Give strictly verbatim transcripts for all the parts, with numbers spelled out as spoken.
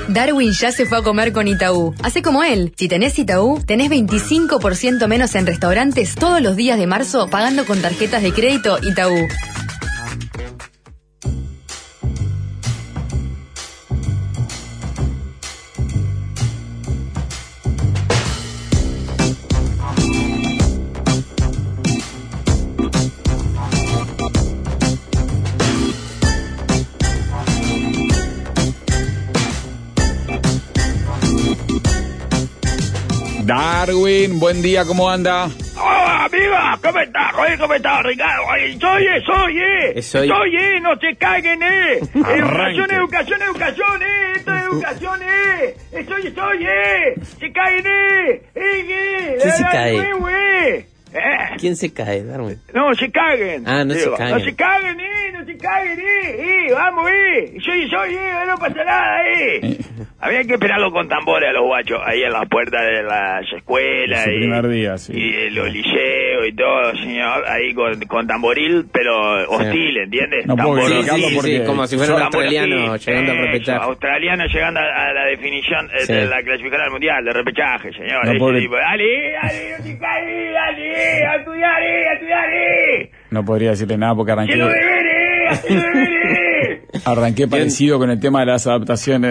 Darwin ya se fue a comer con Itaú. Hacé como él. Si tenés Itaú, tenés veinticinco por ciento menos en restaurantes todos los días de marzo pagando con tarjetas de crédito Itaú. Darwin, buen día, ¿cómo anda? Hola, amiga, ¿cómo estás? Oye, ¿cómo estás, Ricardo? Oye, soy, soy, eh. Soy, soy, eh, no se caguen, eh. Educación, educación, educación, eh. Esto es educación, eh. Soy, soy, eh. Se caen, eh. Eh, eh. ¿Quién se cae? Nuevo, eh. ¿Eh? ¿Quién se cae, Darwin? No, se caguen. Ah, no Digo, se caguen. No se caguen, eh. No se caguen, eh. Eh, vamos, eh. Soy, soy, eh. No pasa nada, eh. Había que esperarlo con tambores a los guachos ahí en las puertas de las escuelas Ese y, primer día, sí. y de los liceos y todo, señor, ahí con, con tamboril, pero hostil, ¿entiendes? No puedo Tambor Sí, explicarlo sí, porque sí, como si fuera un tambor australiano hostil. llegando al Eso, repechaje. australiano llegando a, a la definición eh, Sí. de la clasificatoria del mundial, de repechaje, señor. No Ese puedo- tipo, dale, dale, no te caes, dale, a estudiar, eh, a estudiar, eh. No podría decirle nada porque ¡Que arranqué, lo deberes, hace los deberes! arranqué parecido con el tema de las adaptaciones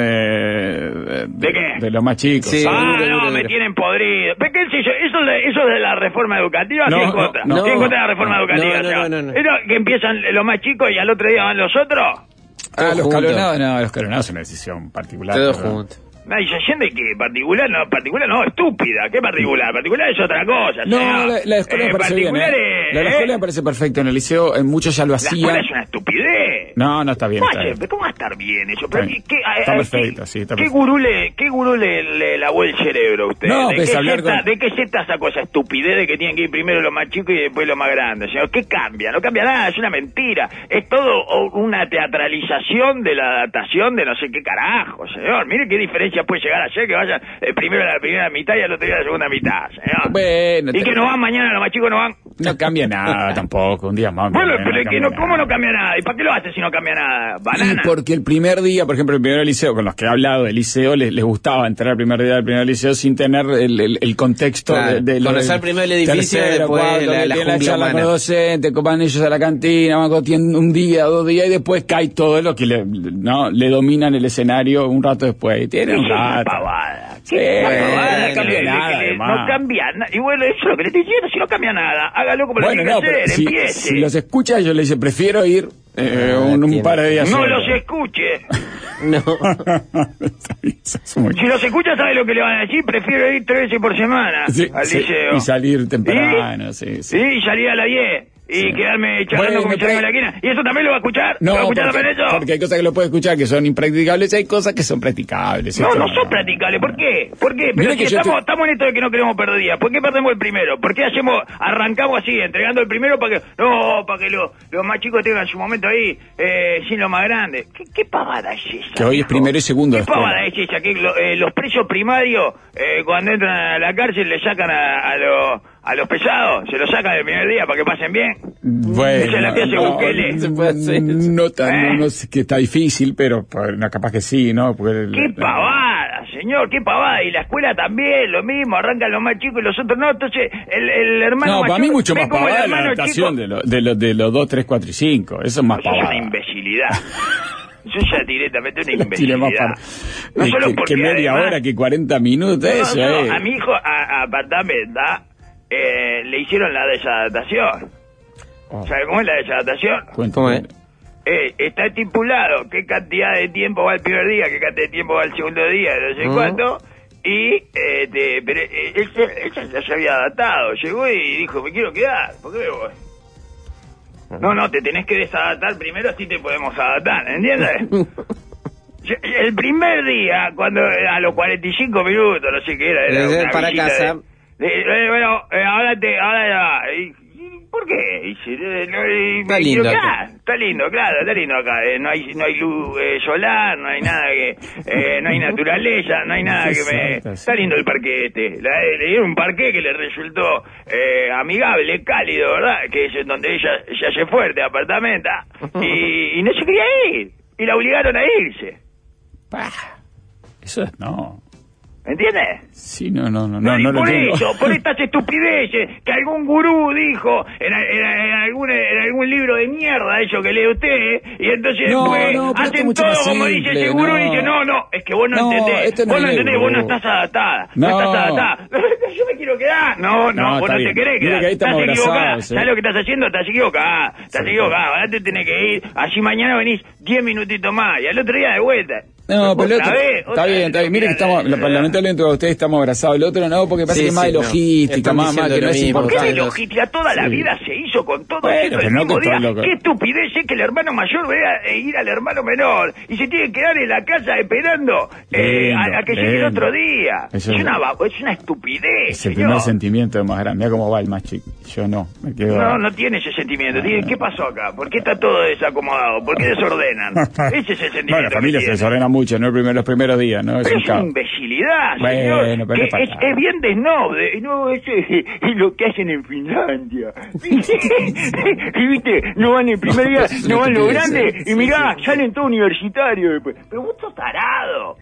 de, ¿De qué? de los más chicos. Sí. Ah, duro, no, duro, me duro. tienen podrido. ¿Pero qué sé yo? ¿Eso, de, eso de la reforma educativa? No, ¿Qué en no, contra? no. ¿Qué en contra de la reforma No, educativa? no, o sea? no, no, no. ¿Eso que empiezan los más chicos y al otro día van los otros? Ah, los Todo calonados, no, los calonados es una decisión particular. Todo pero- junto. No, y se siente que particular no, particular no, estúpida. ¿Qué particular? Particular es otra cosa. No, señor. la, la escuela Eh, me parece bien, particular ¿eh? es- La, la ¿eh? escuela me parece perfecto. En el liceo, en muchos ya lo La escuela hacían. es una estupidez. No, no está bien. ¿Cómo, Está hace- bien. ¿Cómo va a estar bien eso? Está Pero bien. ¿qué, a- Está a- perfecto, qué- sí, está ¿Qué perfecto. gurú le, qué gurú le, le lavó el cerebro a usted? No, ¿De, pues, qué hablar seta, con- ¿De qué seta esa cosa estupidez de que tienen que ir primero los más chicos y después los más grandes? Señor, ¿qué cambia? No cambia nada, es una mentira. Es todo o- una teatralización de la adaptación de no sé qué carajo, señor. Mire qué diferencia puede llegar a ser que vayan eh, primero a la primera mitad y al otro día a la segunda mitad, señor. Bueno, y te- que no van mañana, los más chicos no van. no cambia nada tampoco. Un día más. Bueno, no pero es que cambia no, nada. ¿cómo no cambia nada? ¿Y para qué lo hace si no cambia nada? Y Banana. porque el primer día, por ejemplo, el primer liceo, con los que he hablado del liceo, les, les gustaba entrar el primer día del primer liceo sin tener el, el, el contexto Claro, de, de lo conocer del primero el edificio, tercero, después cuarto, la- que la tienen jungla charla con humana. los docentes, copan ellos a la cantina, van tienen un día, dos días, y después cae todo lo que le, no, le dominan el escenario un rato después. Y tienen un ¿Qué es esa rato. pavada? Sí, ¿Qué bueno, pavada? no que cambia le- nada, que le- además. No cambia nada. Y bueno, eso es lo que le estoy diciendo. Si no cambia nada, hágalo como Bueno, lo no, tiene que pero hacer. si, Empiece. si los escucha, yo le dice, prefiero ir eh, Ah, un, un tiene- par de días No solo. los escuche. No. Está bien, sos muy- Si los escucha, ¿sabe lo que le van a decir? Prefiero ir tres veces por semana Sí, al sí, liceo. y salir temprano, sí, sí. Sí, y salir a las diez. Y Sí. quedarme charlando Bueno, con mi pero- amigo en la esquina. ¿Y eso también lo va a escuchar? ¿Lo va a No, escuchar porque, también eso? porque hay cosas que lo puede escuchar que son impracticables y hay cosas que son practicables. No, Esto no son practicables. ¿Por qué? ¿Por qué? Pero Mira si que yo estamos, te- estamos en esto de que no queremos perder días. ¿Por qué perdemos el primero? ¿Por qué hacemos, arrancamos así, entregando el primero para que, no, para que lo- los más chicos tengan su momento ahí, eh, sin los más grandes? ¿Qué, qué pavada es esa? Que hoy es hijo? primero y segundo ¿Qué de escuela. pavada es esa? Que lo- eh, los presos primarios, eh, cuando entran a la cárcel, le sacan a, a los... A los pesados, se los sacan el primer día para que pasen bien. Bueno, Esa es la que hace no, Bukele. no, Se puede hacer eso. no, tan- ¿Eh? no, no sé que está difícil, pero pues, no, capaz que sí, ¿no? Porque el- ¡Qué pavada, señor! ¡Qué pavada! Y la escuela también, lo mismo, arrancan los más chicos y los otros no. Entonces, el, el hermano No, más para mí chico mucho ve más como el pavada la hermano adaptación chico- de los de los de los dos, tres, cuatro y cinco. Eso es más Eso es pavada. una imbecilidad. Eso ya directamente una Tiene más imbecilidad. par- No eh, solo que, porque que media además- hora, que cuarenta minutos, No, eso, no, eh. a mi hijo, a, a Patamenda, eh, le hicieron la desadaptación. Oh. ¿Sabe cómo es la desadaptación? Cuento, ¿Cómo es? Eh, está estipulado qué cantidad de tiempo va el primer día, qué cantidad de tiempo va el segundo día, no sé Ujú. cuánto. Y, eh, te- pero eh, él, se- él se- ya se había adaptado. Llegó y dijo, me quiero quedar. ¿Por qué me voy? No, no, te tenés que desadaptar primero, así te podemos adaptar, ¿entiendes? Yo- El primer día, cuando a los cuarenta y cinco minutos, no sé qué era, era Desde una para visita casa. de- de- eh, bueno, eh, ahora te, ahora ya. Y- y ¿Por qué? Dice, eh, no, y- Está y- lindo pero acá. acá, está lindo, claro, está lindo acá. Eh, no hay, no hay luz eh, solar, no hay nada que, eh, no hay naturaleza, no hay nada que me. Exacto, sí. Está lindo el parque este. La- le dieron un parque que le resultó eh, amigable, cálido, ¿verdad? Que es en donde ella se hace fuerte, apartamenta. Y, y no se quería ir. Y la obligaron a irse. Pah. Eso eso es, no. ¿Me entiendes? Sí, no, no, no, No, no, y no lo por entiendo. eso, por estas estupideces que algún gurú dijo en, en, en, algún, en algún libro de mierda, eso que lee usted, y entonces No, después no, pero esto es hacen mucho todo más como dice simple, ese gurú no. y dice, no, no, es que vos no, No, entendés, este no vos no es entendés, gurú. vos no estás adaptada, no, No. estás adaptada. Yo me quiero quedar. No, no, No, vos está no bien. te querés Mire quedar. que ahí Estás estamos equivocada. abrazados, ¿Sabes eh. lo que estás haciendo? Estás equivocada. Estás Sí, equivocada. Ahora te tenés que ir. Allí mañana venís diez minutitos más y al otro día de vuelta. No, pero el Otra otro, vez, está otra bien, vez está bien. Mire que te estamos, miran, eh, lamentablemente todos ustedes estamos abrazados. El otro no, porque parece Sí, que es más sí, de no. logística, Están más, más diciendo que no lo es mismo. ¿Por qué de importante. logística? Toda la Sí. vida se hizo con todo Bueno, eso el pero no mismo que todo día. loco. Qué estupidez es que el hermano mayor vea e ir al hermano menor y se tiene que quedar en la casa esperando eh, Lindo, a, a que llegue el lindo. otro día. Eso es, es- una, ba- es una estupidez, Es el señor. primer sentimiento más grande. Mira cómo va el más chico. Yo no, me quedo. No, no tiene ese sentimiento. Tiene, ¿qué pasó acá? ¿Por qué está todo desacomodado? ¿Por qué desordenan? Ese es el sentimiento. Bueno, la familia que se tiene. desordena mucho, ¿no? El primer- los primeros días, ¿no? Es Pero un es una caos. imbecilidad, Bueno, señor. pero que no es es, para es bien de snob. de- no, eso es, es lo que hacen en Finlandia. Y viste, no van el primer día, no van los grandes. Y mirá, salen todo universitarios después. Pero vos sos tarado.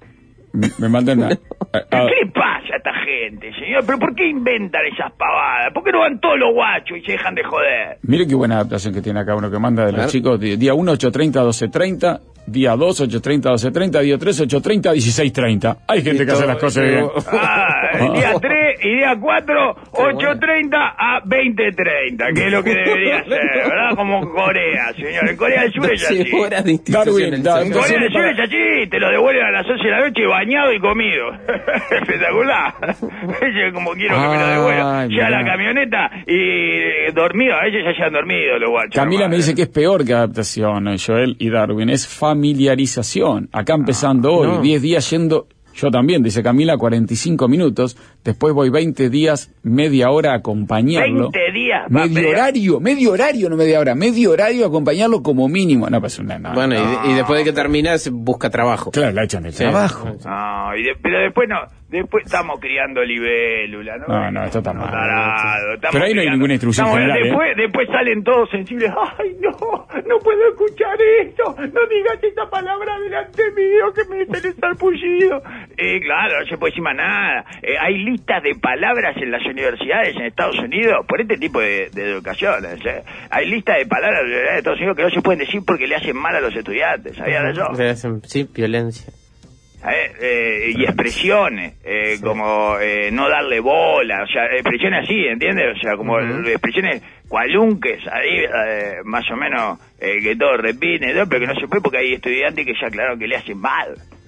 Me, me mandan una. ¿Pero qué le pasa a esta gente, señor? ¿Pero por qué inventan esas pavadas? ¿Por qué no van todos los guachos y se dejan de joder? Mire qué buena adaptación que tiene acá uno que manda de los Claro. chicos. di- Día uno, ocho treinta, doce treinta. Día dos, ocho treinta, doce treinta. Día tres, ocho treinta, dieciséis treinta. Hay gente que hace las cosas bien. Ah, el día tres y día cuatro, ocho treinta a veinte treinta, que es lo que debería ser, ¿verdad? Como Corea, señor. En Corea del Sur es así. doce horas de Darwin, institucionalización. Darwin, En Corea del Sur para- es así, te lo devuelven a las once de la noche bañado y comido. Espectacular. Ese es como quiero que me lo devuelvan. Ay, Ya la mirá. camioneta y eh, dormido, a veces ya se han dormido los guachos. Camila me nomás. dice que es peor que adaptación, ¿no? Joel y Darwin. Es familiarización. Acá empezando hoy, no. diez días yendo. Yo también, dice Camila, cuarenta y cinco minutos. Después voy veinte días, media hora a acompañarlo. veinte días. va, Medio pero- horario, medio horario, no media hora. Medio horario a acompañarlo como mínimo. No, pues una. No, Bueno, no. y, y después de que terminas, busca trabajo. Claro, la echan del Sí. trabajo. No, y de- pero después no, después estamos criando libélula, ¿no? No, no, esto está mal. Tarado, estamos Pero ahí no hay criando- ninguna instrucción estamos- general, ¿eh? Después, después salen todos sensibles, ay no, no puedo escuchar esto, no digas esta palabra delante mío que me sale el sarpullido. Eh, claro, no se puede decir más nada. Eh, hay listas de palabras en las universidades en Estados Unidos por este tipo de, de educación. ¿eh? Hay listas de palabras en las universidades de Estados Unidos que no se pueden decir porque le hacen mal a los estudiantes, ¿sabías de eso? Le hacen- Sí, violencia. ¿Eh? Eh, y expresiones, eh, como eh, no darle bola, o sea, expresiones así, ¿entiendes? O sea, como Ujú. expresiones cualunques, ahí, eh, más o menos, eh, que todo repite, ¿no? Pero que no se puede porque hay estudiantes que ya aclararon que le hacen mal.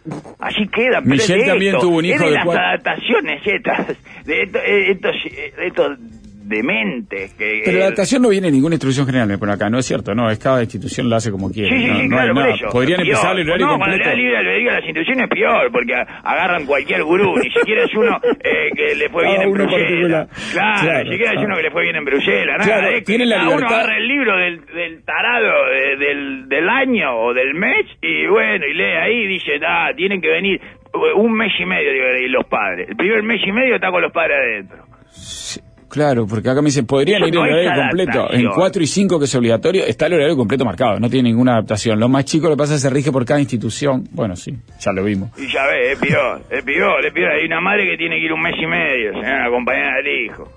Así quedan. Pero Michelle es de también esto, tuvo un hijo es de de las cuatro- adaptaciones estas, de estos, eh, estos, eh, de estos dementes que... Pero la eh, adaptación no viene en ninguna instrucción general, me pone acá, no es cierto, no, es cada institución lo hace como quiere. Sí, sí, no, sí, no hay claro, por nada. eso. Podrían Peor. empezar el horario No, cuando le completo. da libre albedrío a las instituciones, peor, porque a- agarran cualquier gurú, ni siquiera es uno eh, que le fue Cada bien en uno Bruselas. particular. Claro, Claro, ni siquiera es claro. uno que le fue bien en Bruselas, nada. Claro, es que tienen la cada uno libertad. agarra el libro del, del tarado de- del, del año o del mes y bueno, y lee ahí y dice, ah, tienen que venir un mes y medio, digo, y los padres. El primer mes y medio está con los padres adentro. Sí, claro, porque acá me dicen, podrían Eso ir no en es horario completo. adaptación. En cuatro y cinco, que es obligatorio, está el horario completo marcado, no tiene ninguna adaptación. Lo más chico lo que pasa es que se rige por cada institución. Bueno, sí, ya lo vimos. Y ya ves, es peor, es peor, es peor. Hay una madre que tiene que ir un mes y medio, señor, a acompañar al hijo.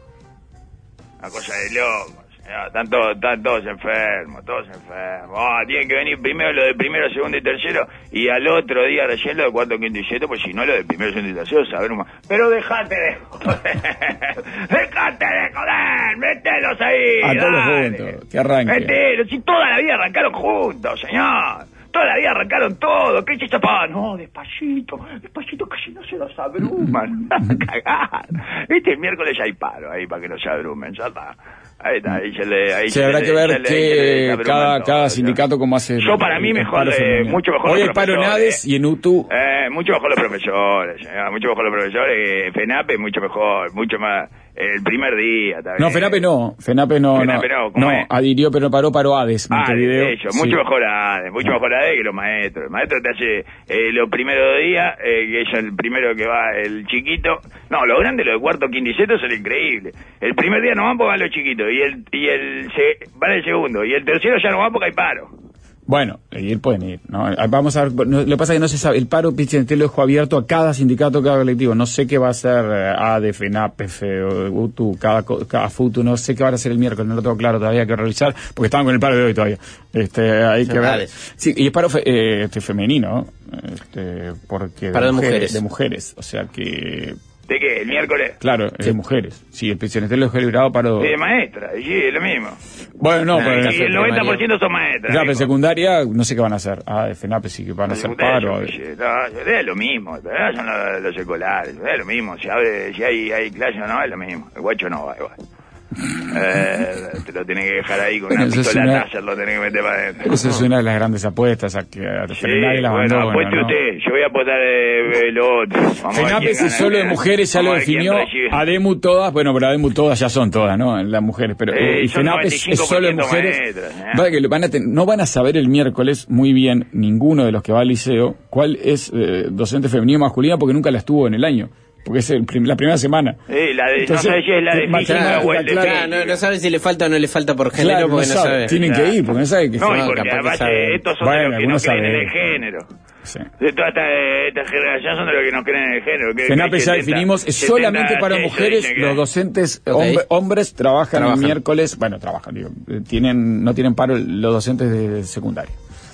Una cosa de loco, señor. Están todos, están todos enfermos, todos enfermos. Ah, tienen que venir primero lo de primero, segundo y tercero, y al otro día recién lo de cuarto, quinto y sexto, pues si no lo de primero, segundo y tercero, saber más. Pero dejate de joder, dejate de joder, mételos ahí, A todos dale. juntos, que arranque. Mételos, si toda la vida arrancaron juntos, señor. Toda la vida arrancaron todo. ¿Qué es esa pava? No, despacito, despacito, que si no se los abruman. Cagar. Este miércoles ya hay paro ahí para que no se abrumen, ya está. Ahí está, ahí se le... Ahí Sí, se habrá le- que ver se le- se le que desabruman cada, todo, cada ya. sindicato cómo hace. Yo para mí el mejor, paro eh, femenino. mucho mejor Hoy los hay paro en profesores. ADES y en UTU. Eh, mucho mejor los profesores, eh, mucho mejor los profesores. Eh, FENAPE mucho mejor, mucho más... El primer día también. No, FENAPE no, FENAPE no, FENAPE no, no, ¿cómo no, es? adhirió pero paró, paró ADES, Ah, Montevideo. de hecho, Sí. mucho mejor ADE, mucho mejor ADE que los maestros. El maestro te hace eh, los primeros días, eh, que es el primero que va el chiquito. No, los grandes, los de cuarto, quinto y sexto son increíbles. El primer día no van porque van los chiquitos, y el y el se, van el segundo, y el tercero ya no van porque hay paro. Bueno, ir pueden ir, ¿no? Vamos a ver, no, lo que pasa es que no se sabe, el paro Pichintel lo dejó abierto a cada sindicato, cada colectivo, no sé qué va a ser eh, A D F, F N A P, F, U T U, cada, cada FUTU, no sé qué va a ser el miércoles, no lo tengo claro, todavía hay que revisar, porque estaban con el paro de hoy todavía, este, hay que ver. Sí, y es paro fe, eh, este, femenino, este, porque paro de, de mujeres, mujeres, de mujeres, o sea que... ¿De qué? ¿El miércoles? Claro, sí. de mujeres. Sí, el Pichintel lo dejó librado para... Sí, de maestra, sí, es lo mismo. Bueno, no, no pero... Y el noventa por ciento son maestras. Ya, pero secundaria, no sé qué van a hacer. Ah, F N A P sí que van a hacer paro. Yo, no, es lo mismo, son los, los escolares, es lo mismo. Si, abre, si hay, hay clase o no, es lo mismo. El guacho no va igual. Eh, te lo tenés que dejar ahí con una eso pistola una, láser, lo tenés que meter para adentro. Esa es una de las grandes apuestas a que a sí, nadie las bueno, mandó, apueste bueno, usted, ¿no? yo voy a apostar eh, lo otro. F N A P es solo de mujeres, ya lo definió. ADEMU todas, bueno, pero ADEMU todas ya son todas, ¿no? Las mujeres, pero eh, F N A P es, es solo de mujeres. Maestras, ¿eh? Que van a ten, no van a saber el miércoles muy bien ninguno de los que va al liceo cuál es eh, docente femenino o masculina porque nunca la estuvo en el año. Porque es el prim la primera semana. Sí, la de, entonces, no sabes si es la de física o el de claro, no, no sabe si le falta o no le falta por género, claro, porque no sabe. sabe. Tienen claro. que ir, porque no saben que no, no, porque además estos son bueno, de los que no creen en el género. Sí. De toda esta, esta generación son de los que no creen en el género. Que F N A P ya definimos, es solamente para mujeres, los docentes okay. hombre, hombres trabajan, trabajan el miércoles, bueno, trabajan, digo, tienen, no tienen paro los docentes de secundaria,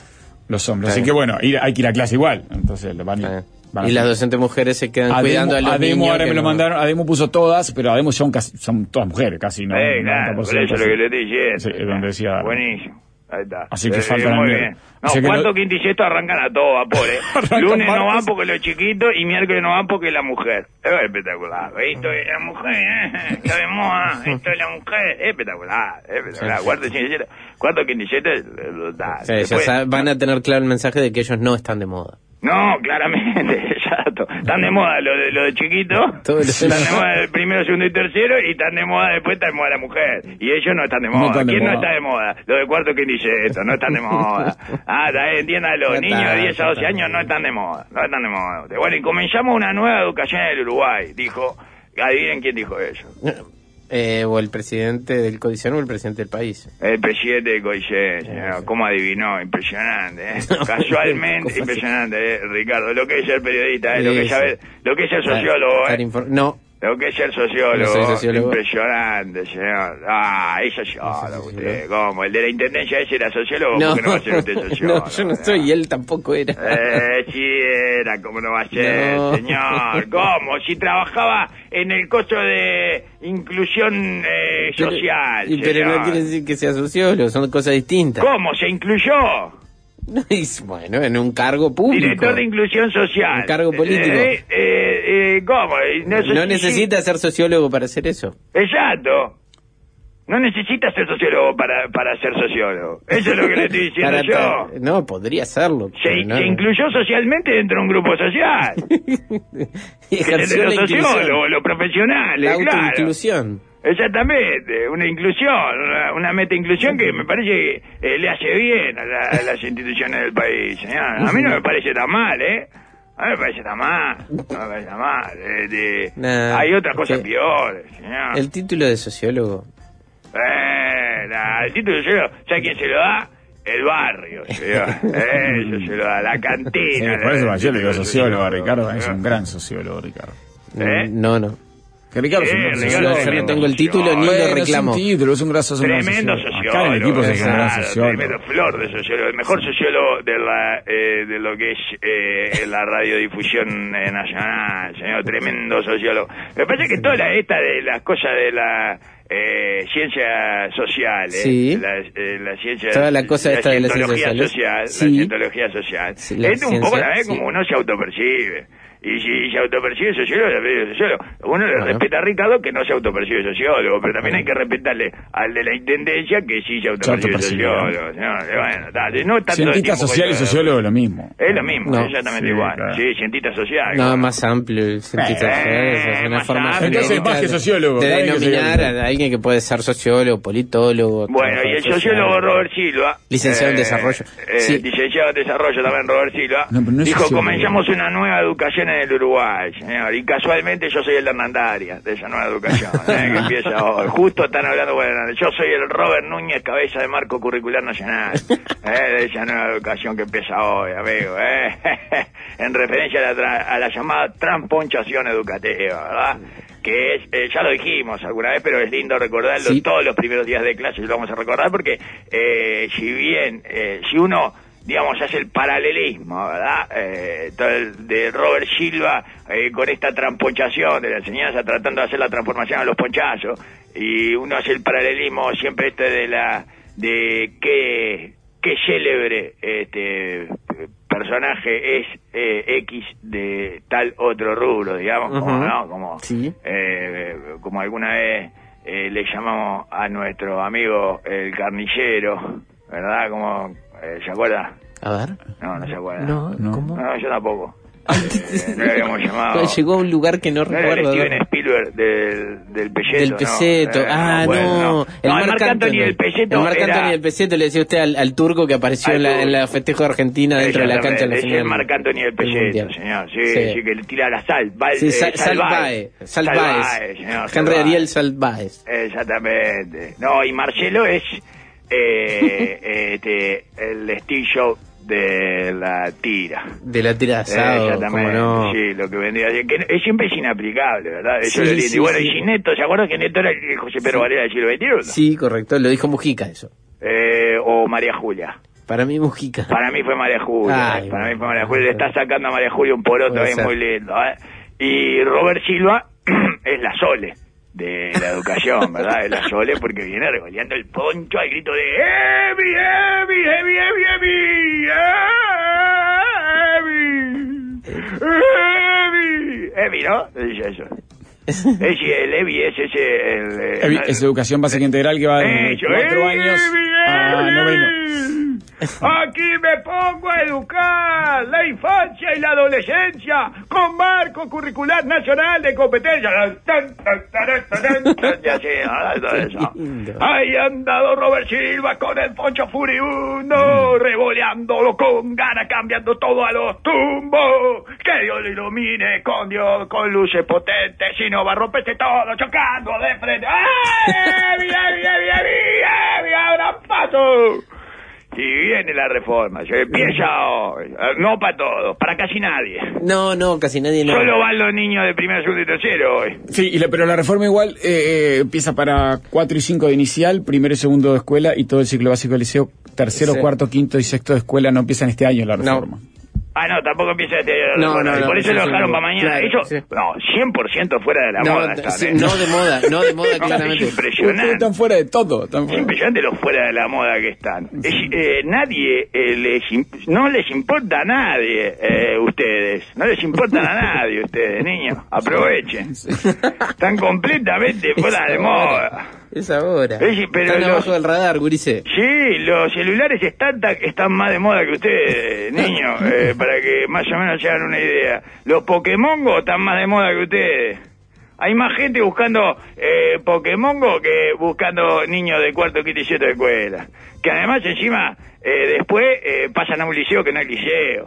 los hombres. Así que bueno, ir, hay que ir a clase igual, entonces van a ir. Y las docentes mujeres se quedan Ademo, cuidando a los Ademo niños. Ahora me no... lo mandaron, Ademo puso todas, pero Ademo son, casi, son todas mujeres, casi, ¿no? Eh, claro, por eso es lo que le estoy diciendo. Sí, es donde decía... Buenísimo. Ahí está. Así que eh, falta muy bien. No, cuarto, lo... quinto y sexto arrancan a todo vapor, ¿eh? Lunes no van porque los chiquitos y miércoles no van porque la mujer. Es espectacular. Esto es la mujer, ¿eh? Está de moda. Esto es la mujer. Es espectacular. Es espectacular. Sí, cuarto, sí. Cuarto, quinto y sexto... Sí, Después... ya van a tener claro el mensaje de que ellos no están de moda. No, claramente, exacto. Están de moda lo de, lo de chiquito, están de moda el primero, segundo y tercero, y están de moda después, está de moda la mujer. Y ellos no están de moda. No están de ¿Quién moda? No está de moda? Lo de cuarto, quinto y sexto, no están de moda. Ah, entiéndalo, los niños de diez a doce años no están de moda, no están de moda. Bueno, y comenzamos una nueva educación en el Uruguay, dijo, adivinen quién dijo eso. Eh, o el presidente del Codicen o el presidente del país. El presidente del Codicen, señor. ¿Cómo adivinó? Impresionante, ¿eh? Casualmente, impresionante, ¿eh? Ricardo. Lo que es ser periodista, ¿eh? Lo que, sabe, lo que es ser sociólogo, ¿eh? No. Lo que es ser sociólogo, no sociólogo. Impresionante, señor. Ah, es sociólogo usted. ¿Cómo? ¿El de la intendencia ese era sociólogo? No, ¿Por qué no va a ser usted sociólogo? No, yo no soy y él tampoco era. Eh, sí era, ¿cómo no va a ser, no. señor? ¿Cómo? Si trabajaba en el costo de inclusión eh, social, pero, pero no quiere decir que sea sociólogo, son cosas distintas. ¿Cómo? ¿Se incluyó? Bueno, en un cargo público. Director de inclusión social. Un cargo político. Eh, eh, eh, ¿Cómo? No, no necesita ser sociólogo para hacer eso. Exacto. No necesita ser sociólogo para, para ser sociólogo. Eso es lo que le estoy diciendo para, yo. Para, no, podría serlo. Se, no, se incluyó socialmente dentro de un grupo social. Ejerció los la sociólogos, los profesionales, la autoinclusión. Claro. Exactamente, una inclusión, una, una meta-inclusión que me parece que eh, le hace bien a, la, a las instituciones del país, señor. A mí no me parece tan mal, ¿eh? A mí me parece tan mal, no me parece tan mal. Eh, de, nah, hay otras cosas okay. peores, señor. El título de sociólogo. Eh, nah, el título de sociólogo, ¿sabe quién se lo da? El barrio, señor. Eso se lo da, la cantina. Sí, por eso yo le digo sociólogo a Ricardo, es un gran sociólogo, Ricardo. ¿Eh? No, no. Que Ricardo, sí, es un Ricardo yo no tengo el título ni bueno, lo reclamo. Es un título, es un gran sociólogo. Tremendo sociólogo. Acá en el equipo es un gran sociólogo. Tremendo flor de sociólogo. El mejor sociólogo de la eh, de lo que es eh, la radiodifusión eh, nacional, señor. Tremendo sociólogo. Me parece que toda la, esta de las cosas de la eh, ciencia social, eh, sí. la, eh, la ciencia, toda la cosa la esta de la ciencia social, social, sí. la cientología social. Sí, es un poco la vez sí. como uno se autopercibe. Y si se autopercibe sociólogo, se sociólogo. Uno le bueno. respeta a Ricardo que no se autopercibe sociólogo, pero también hay que respetarle al de la intendencia que sí se autopercibe sociólogo. No, bueno, dale, no tanto cientista social y sociólogo es lo mismo. Es lo mismo, no. exactamente sí, igual. Claro. Sí, cientista social. No, más amplio el cientista social. Eh, es una forma entonces más que sociólogo. De denominar a alguien que puede ser sociólogo, politólogo. Bueno, y el sociólogo Robert Silva. Licenciado en eh, Desarrollo. Eh, sí. Licenciado en Desarrollo también Robert Silva. No, no dijo, sociólogo. comenzamos una nueva educación en en el Uruguay, señor. Y casualmente yo soy el de Hernandaria, de esa nueva educación, ¿eh? Que empieza hoy. Justo están hablando con el... Yo soy el Robert Núñez, cabeza de marco curricular nacional, ¿eh? De esa nueva educación que empieza hoy, amigo, ¿eh? En referencia a la, tra- a la llamada transponchación educativa, ¿verdad? Que es, eh, ya lo dijimos alguna vez, pero es lindo recordarlo, sí. Todos los primeros días de clase lo vamos a recordar, porque eh, si bien, eh, si uno, digamos, hace el paralelismo, ¿verdad? Eh, todo el, de Robert Silva eh, con esta transponchación de la enseñanza, tratando de hacer la transformación a los ponchazos, y uno hace el paralelismo siempre este de la, de qué, qué célebre, este... personaje es eh, X de tal otro rubro, digamos, uh-huh. como, ¿no? Como, ¿sí? eh, como alguna vez eh, le llamamos a nuestro amigo el carnicero, ¿verdad? Como, eh, ¿se acuerda? A ver. No, no se acuerda. No, no. ¿Cómo? No, yo tampoco. Eh, no lo habíamos llamado. Llegó a un lugar que no, no recuerdo. Era el Steven Spielberg del, del Peseto. Del Peseto. No, eh, ah, no, bueno, no. no. El, no, Marc el Marc Anthony del Peseto. El Marc era... Anthony del Peseto le decía usted al, al turco que apareció en la, en la festejo de Argentina dentro de la cancha de la final. Es el Marc Anthony del Peseto, señor. Sí, sí, sí, que le tira la sal. Val, sí, sal, eh, Salvae. Salvae. Henry Salvae. Ariel Salvae. Exactamente. No, y Marcelo es eh, este, el estillo de la tira. De la tira de asado, eh, exactamente, no. Sí, lo que vendría que es, siempre es inaplicable, ¿verdad? Eso sí, lo sí, y bueno, sí. y Neto, ¿se acuerdan que Neto era el José Pedro sí. Varela del siglo veintiuno? Sí, correcto, lo dijo Mujica eso. Eh, o María Julia. Para mí Mujica. Para mí fue María Julia. Ay, para mí fue María Julia. Le está sacando a María Julia un poroto ahí muy lindo, ¿eh? Y Robert Silva es la Sole de la educación, ¿verdad? Es la Sole porque viene regoleando el poncho al grito de ¡Evi, Evi, Evi, Evi, Evi, Evi! Evi, Evi, ¿no? Dice eso. Es, el Evi es ese... El, el, Evi, es educación básica integral que va de cuatro años a noveno. Aquí me pongo a educar la infancia y la adolescencia con marco curricular nacional de competencia. Ya sé, todo eso. Ahí ha andado Robert Silva con el poncho furibundo, revoleándolo con ganas, cambiando todo a los tumbos. Que Dios lo ilumine con Dios, con luces potentes, si no va a romperse todo, chocando de frente. ¡Ay! ¡Bien, bien, bien, bien! ¡Bien, abran paso! Y viene la reforma, se empieza hoy. No para todos, para casi nadie. No, no, casi nadie no. Solo van los niños de primero, segundo y tercero hoy. Sí, y la, pero la reforma igual eh, eh, empieza para cuatro y cinco de inicial, primero y segundo de escuela y todo el ciclo básico del liceo, tercero, sí. cuarto, quinto y sexto de escuela no empiezan este año la reforma. No. Ah, no, tampoco empieza este año. No, no, no, por eso sí, lo sí, dejaron sí, para mañana. claro, Eso, sí. no, cien por ciento fuera de la no, moda. Están, sí, ¿eh? No de moda, no de moda, claramente. Es impresionante. Están fuera de todo. Están fuera. Es impresionante lo fuera de la moda que están. Es, eh, nadie eh, les imp- no les importa a nadie, eh, ustedes. No les importan a nadie, ustedes, niños. Aprovechen. Están completamente fuera de moda. Es ahora. Es, pero están los, abajo del radar, gurice. Sí, los celulares están, están más de moda que ustedes, niños, eh, para que más o menos se hagan una idea. Los Pokémongos están más de moda que ustedes. Hay más gente buscando eh, Pokémongo que buscando niños de cuarto, quinto y siete de escuela. Que además encima eh, después eh, pasan a un liceo que no es liceo.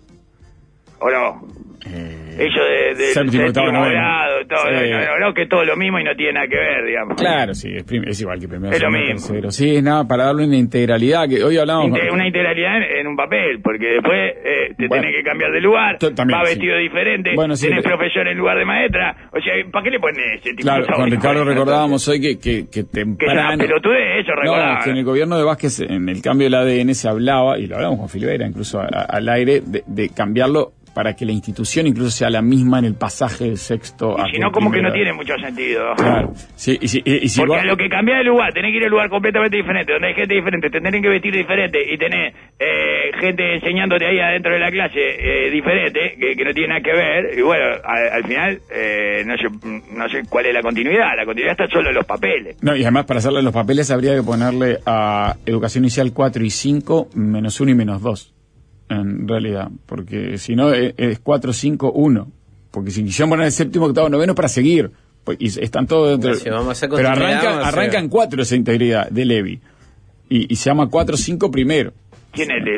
¿O no? Eh, Eso de, de séptimo, séptimo grado, todo, sí. no, no, no, que todo lo mismo y no tiene nada que ver, digamos. Claro, sí, es, prim- es igual que primero. Es lo segundo, mismo. tercero. Sí, es nada, para darle una integralidad, que hoy hablamos... Inte- una integralidad en, en un papel, porque después eh, te bueno, tenés que cambiar de lugar, t- también, va vestido sí. diferente, Bueno, sí, tenés le- profesor en lugar de maestra, o sea, ¿para qué le pones ese tipo Claro, de con Ricardo cosas? recordábamos hoy que, que, que Que es temprano... una pelotudez eso, recordaba. No, que en el gobierno de Vázquez, en el cambio del A D N se hablaba, y lo hablamos con Filibera incluso a, a, al aire, de, de cambiarlo para que la institución incluso sea la misma en el pasaje del sexto a Y si no, como que no tiene mucho sentido. Claro, sí, y si, y, y si Porque vos... a lo que cambia de lugar, tenés que ir a un lugar completamente diferente, donde hay gente diferente, te tenés que vestir diferente y tenés eh, gente enseñándote ahí adentro de la clase eh, diferente, que, que no tiene nada que ver, y bueno, a, al final eh, no sé no sé cuál es la continuidad, la continuidad está solo en los papeles. No, y además para hacerle los papeles habría que ponerle a educación inicial cuatro y cinco menos uno y menos dos. En realidad, porque si no es, es cuatro, cinco, uno. Porque si quisieran poner el séptimo, octavo, noveno para seguir, pues, y están todos dentro. Si vamos a pero arrancan, arrancan cuatro esa integridad de Levi. Y, y se llama cuatro, cinco primero. ¿Quién es Levi?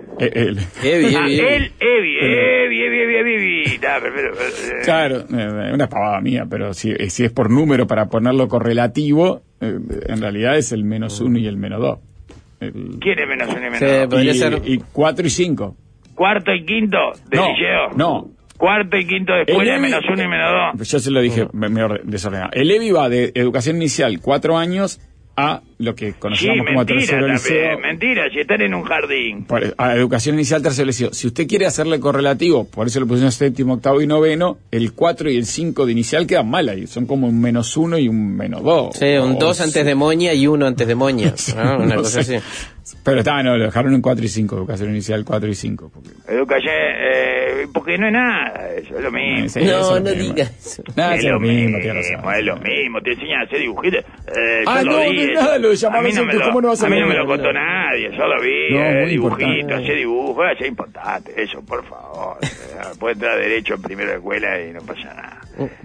Eh, él. Evi, Ah, Evi, él, Evi. Evi, Evi, Evi, Evi, Evi, Evi. Nah, pero- pero- eh, Claro, eh, una pavada mía, pero si, si es por número para ponerlo correlativo, eh, en realidad es el menos uno y el menos dos. El- ¿Quién es menos uno y menos Sí, dos? podría y, ser- y cuatro y cinco. Cuarto y quinto de No, liceo. no. Cuarto y quinto después El de Evi- menos uno y menos dos. Yo se lo dije, me, me or- desordenado. El EVI va de educación inicial, cuatro años, a lo que Sí, conocemos como mentira tercero liceo. también, mentira, si están en un jardín. Por- a educación inicial, tercero liceo. Si usted quiere hacerle correlativo, por eso lo pusieron séptimo, octavo y noveno, el cuatro y el cinco de inicial quedan mal ahí. Son como un menos uno y un menos dos. Sí, un O- dos antes de moña y uno antes de moña, ¿no? Una no cosa sé. así. Pero está, no, lo dejaron en cuatro y cinco, educación inicial cuatro y cinco. Porque, Educación, eh, porque no es nada, eso es lo mismo. Sí, eso No, es lo no mismo. digas eso. Nada, es es lo lo mismo, mismo, tiene razón. es lo mismo, te enseñan a hacer dibujitos. Eh, Ah, yo no, lo vi, no es eso. nada lo de llamar a mí no nosotros, me lo, ¿cómo no vas a a mí no me saber? lo contó nadie, yo lo vi, No, eh, muy dibujito, importante. hacer dibujo, eso es importante, eso, por favor. Eh, puede entrar derecho en primera escuela y no pasa nada.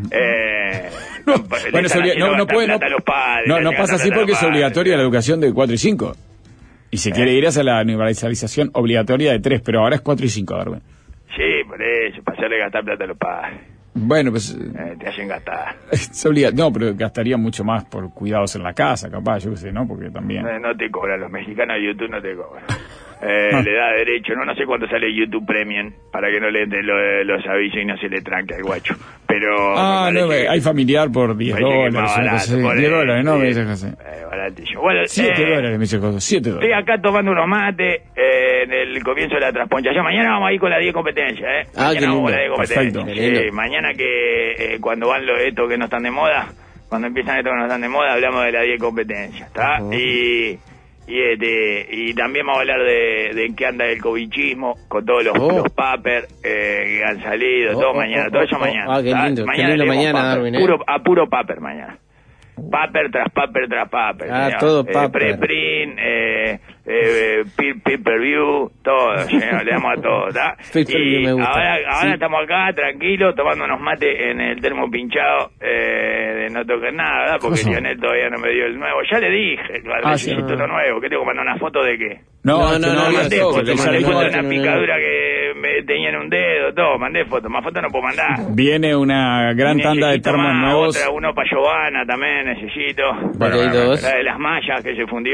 Eh, No, no, le bueno, es están obli- haciendo no, no gastar puede, no, plata a los padres, no, le no hacen pasa gastar así plata a porque los es padres. obligatoria la educación de cuatro y cinco. Y se quiere ir hacia la universalización obligatoria de tres, pero ahora es cuatro y cinco, Darwin. Sí, por eso, para hacerle gastar plata a los padres. Bueno, pues Eh, te hacen gastar. es obliga- no, pero gastaría mucho más por cuidados en la casa, capaz, yo qué sé, ¿no? Porque también... No, no te cobran, los mexicanos de YouTube no te cobran. Eh, Ah. Le da derecho, no no sé cuánto sale YouTube Premium para que no le entren lo- los avisos y no se le tranque al guacho. Pero. Ah, me no, parece eh, que- hay familiar por diez parece que es dólares, más una cosa barato, así. por diez ahí, dólares, no, sí. me dice José. Eh, baratillo. Bueno, siete eh, dólares, me dice José, siete Estoy dólares. acá tomando unos mates eh, en el comienzo de la trasponchación. Mañana vamos a ir con la diez competencia, ¿eh? Ah, Mañana qué vamos con lindo. la diez competencia. Perfecto. Qué lindo. Sí, mañana que eh, cuando van los estos que no están de moda, cuando empiezan estos que no están de moda, hablamos de la diez competencia, ¿está? Ujú. Y y este y también vamos a hablar de, de en qué anda el covichismo con todos los, Oh. los papers eh, que han salido, Oh, todo oh, mañana, oh, todo eso oh, mañana. ah, qué ¿tá? lindo, qué mañana lindo leemos mañana, paper, Darwin, ¿eh? puro, a puro paper mañana. Paper tras paper tras paper. Ah, señor. todo Eh, paper. Preprint, eh, eh, pay, pay per view, todo, señor, le damos a todo, ¿está? Pay per view Y me gusta. ahora, ahora Sí. estamos acá, tranquilos, tomando unos mates en el termo pinchado, eh, de no tocar nada, ¿verdad? Porque ¿Qué pasó? Lionel todavía no me dio el nuevo. Ya le dije, Ah, sí. necesito lo nuevo. ¿Qué tengo que mandar una foto de qué? No, No, es que no, no, no, no, mandé no, foto, que mandé sale foto de igual. una No, no, no. picadura que me tenía en un dedo, todo, mandé foto, más foto no puedo mandar. Viene una gran tanda de Necesito termos más, nuevos. otra, uno para Giovanna también necesito. Bueno, Ok, bueno, dos. La de las mallas que se fundió.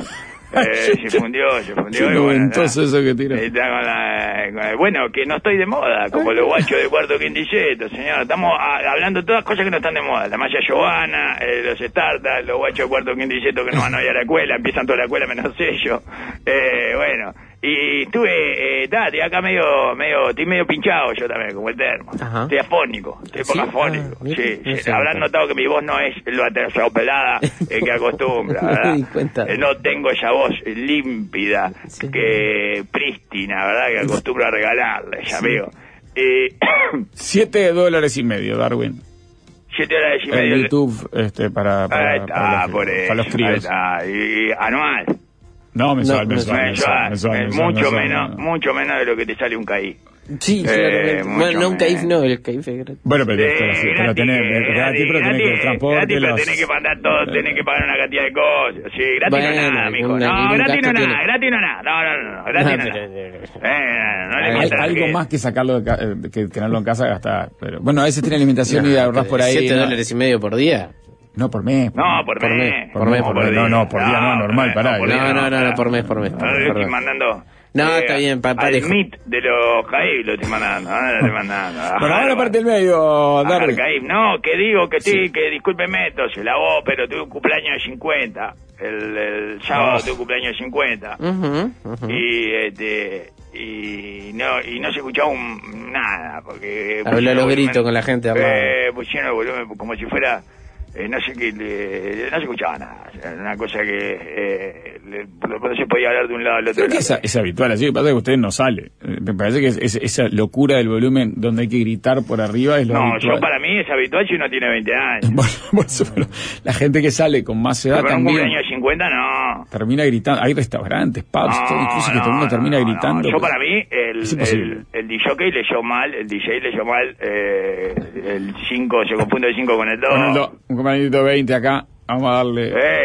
Eh, se fundió, se fundió. Qué y bueno, noventoso nada. eso que tira. Está con la- con el- bueno, que no estoy de moda, como los guachos de cuarto quintilletto, señor. Estamos a- hablando de todas cosas que no están de moda. La malla Giovanna, eh, los Startas, los guachos de cuarto quintilletto que no van a ir a la escuela, empiezan toda la escuela menos ellos. Eh, bueno, y estuve, eh, ta, estoy acá medio, medio, estoy medio pinchado yo también, como el termo. Ajá. Estoy afónico, estoy ¿Sí? poco afónico. Ah, mira, sí, no sí. sé, Habrán no. notado que mi voz no es lo aterciopelada eh, que acostumbra, Me ¿verdad? di cuenta. Eh, no tengo esa voz límpida, Sí. que prístina, ¿verdad? Que acostumbro a regalarles, amigo. Y Siete dólares y medio, Darwin. siete horas y En media. YouTube, este, para, para, Ahí para está, los, por para eso. los Ahí críos. está. Y, y anual. No, mensual, No, mensual, mensual, Mensual. mensual, Eh, mensual, mucho mensual, menos, no. mucho menos de lo que te sale un C A I. Sí, Eh, claramente. mucho Bueno, no un menos. CAIF, no, el CAIF es gratis. Bueno, pero, Sí, pero, sí, pero gratis, tenés, gratis, gratis, pero tenés que el gratis, transporte, gratis, pero los- tenés que mandar todo, tenés que pagar una cantidad de cosas. Sí, gratis Bueno, no nada, mijo. una- No, ningún gratis no gasto nada, tiene. gratis no nada. No, no, no, no, gratis no No, nada. pero- Eh, no le Hay metas algo que- más que sacarlo de ca- eh, que tenerlo en casa gastar. Pero, bueno, a veces tiene alimentación y ahorras por ahí. siete ¿no? dólares y medio por día. No, por mes. No, por, Por mes. mes, por mes, por mes. No, no, por día no, normal, por pará. mes, por No, día no, no, no, por mes, por mes, No, por mes, le estoy perdón. mandando. No, está bien, pa- al parejo. meet de los Caib lo estoy mandando. Ah, lo estoy mandando. Bueno, Ajá, ahora lo- parte del medio, Ajá, Darwin. Caib. No, que digo que estoy, que discúlpeme, entonces, la voz, pero tuve un cumpleaños de cincuenta. El, el sábado Oh. tuve un cumpleaños de cincuenta. Ujú, ujú. Y este y no y no se escuchaba un, nada porque Habló pusieron a los el volumen- gritos con la gente al lado. eh, pusieron el volumen como si fuera eh, no sé qué le- no se escuchaba nada, o sea, una cosa que eh, le- no se podía hablar de un lado al otro Creo que lado. es, es habitual, así que pasa que usted no sale. Eh, Me parece que es, es- esa locura del volumen donde hay que gritar por arriba es lo No, habitual. yo para mí es habitual si uno tiene veinte años. Bueno, por eso, pero la gente que sale con más edad Pero con un también cumpleaños de cincuenta no. termina gritando. Hay restaurantes, pubs, No, todo incluso que no, todo el mundo termina no, gritando. no. Yo pues. para mí el, Es imposible. el, el D J leyó mal, el D J leyó mal, eh, el cinco se confunde el cinco con el dos. Con el do- un compañerito veinte acá, vamos a darle. Eh, loco.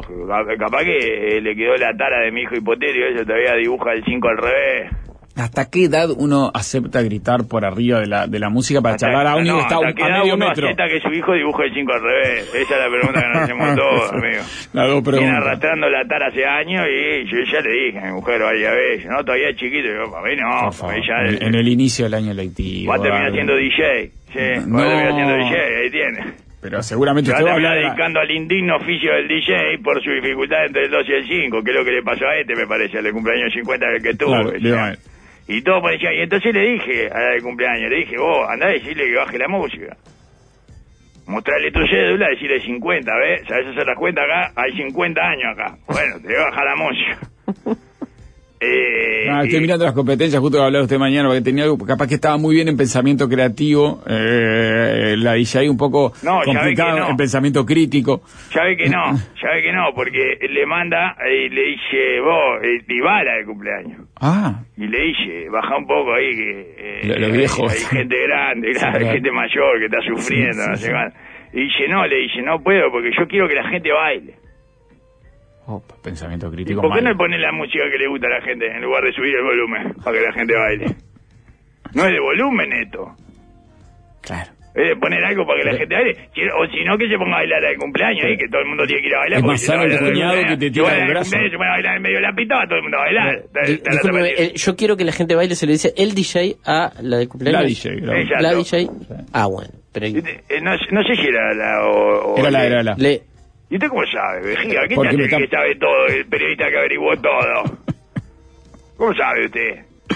lógico. Capaz que le quedó la tara de mi hijo hipotético, eso todavía dibuja el cinco al revés. ¿Hasta qué edad uno acepta gritar por arriba de la de la música para hasta, charlar a un niño no, que está a, a medio uno metro? Acepta que su hijo dibuje el cinco al revés. Esa es la pregunta que nos hacemos todos, amigo. Las dos preguntas. Viene arrastrando la tara hace años y yo ya le dije a mi mujer varias veces, ¿no? Todavía es chiquito. Y yo, para mí no. Para mí ya en, el, en el inicio del año lectivo. Va a terminar siendo D J. Sí, no. va a terminar siendo D J, ahí tiene. Pero seguramente se usted va a hablar hablar dedicando al indigno oficio del D J por su dificultad entre el dos y el cinco, que es lo que le pasó a este, me parece, al de cumpleaños cincuenta del que tuvo. Claro, y todo parecía, y entonces le dije a la de cumpleaños, le dije, vos, andá a decirle que baje la música. Mostrarle tu cédula, decirle cincuenta, ¿ves? ¿Sabes hacer las cuentas acá? Hay cincuenta años acá. Bueno, te voy a bajar la música. Eh, ah, estoy y... mirando las competencias, justo que hablar usted mañana, porque tenía algo, capaz que estaba muy bien en pensamiento creativo, eh, la D J un poco no, complicada no. en pensamiento crítico. Ya ve que no, ya ve que no, porque le manda y le dice, vos, y va la de cumpleaños. Ah. Y le dice, baja un poco ahí, que eh, los viejos. Hay, hay gente grande, sí, hay gente mayor que está sufriendo, sí, sí, no sé sí. Cuál. Y dice, no, le dice, no puedo, porque yo quiero que la gente baile. Opa, pensamiento crítico. ¿Por qué mal. no le ponen la música que le gusta a la gente en lugar de subir el volumen para que la gente baile? No es de volumen esto. Claro. Es de poner algo para que la gente baile. O si no, que se ponga a bailar al cumpleaños, ¿eh? Que todo el mundo tiene que ir a bailar. Es más sano el cuñado que te tira el brazo. Se pone a bailar en medio de la pista, va todo el mundo a bailar. Eh, discúlpeme, el, yo quiero que la gente baile, se le dice el D J a la de cumpleaños. La D J, claro. Exacto. La D J. Ah, bueno. Pero... Eh, no, no sé si era la o... o era la, le, era la. Le... ¿Y usted cómo sabe, vejiga? ¿Quién Porque hace está... que sabe todo? El periodista que averiguó todo. ¿Cómo sabe usted?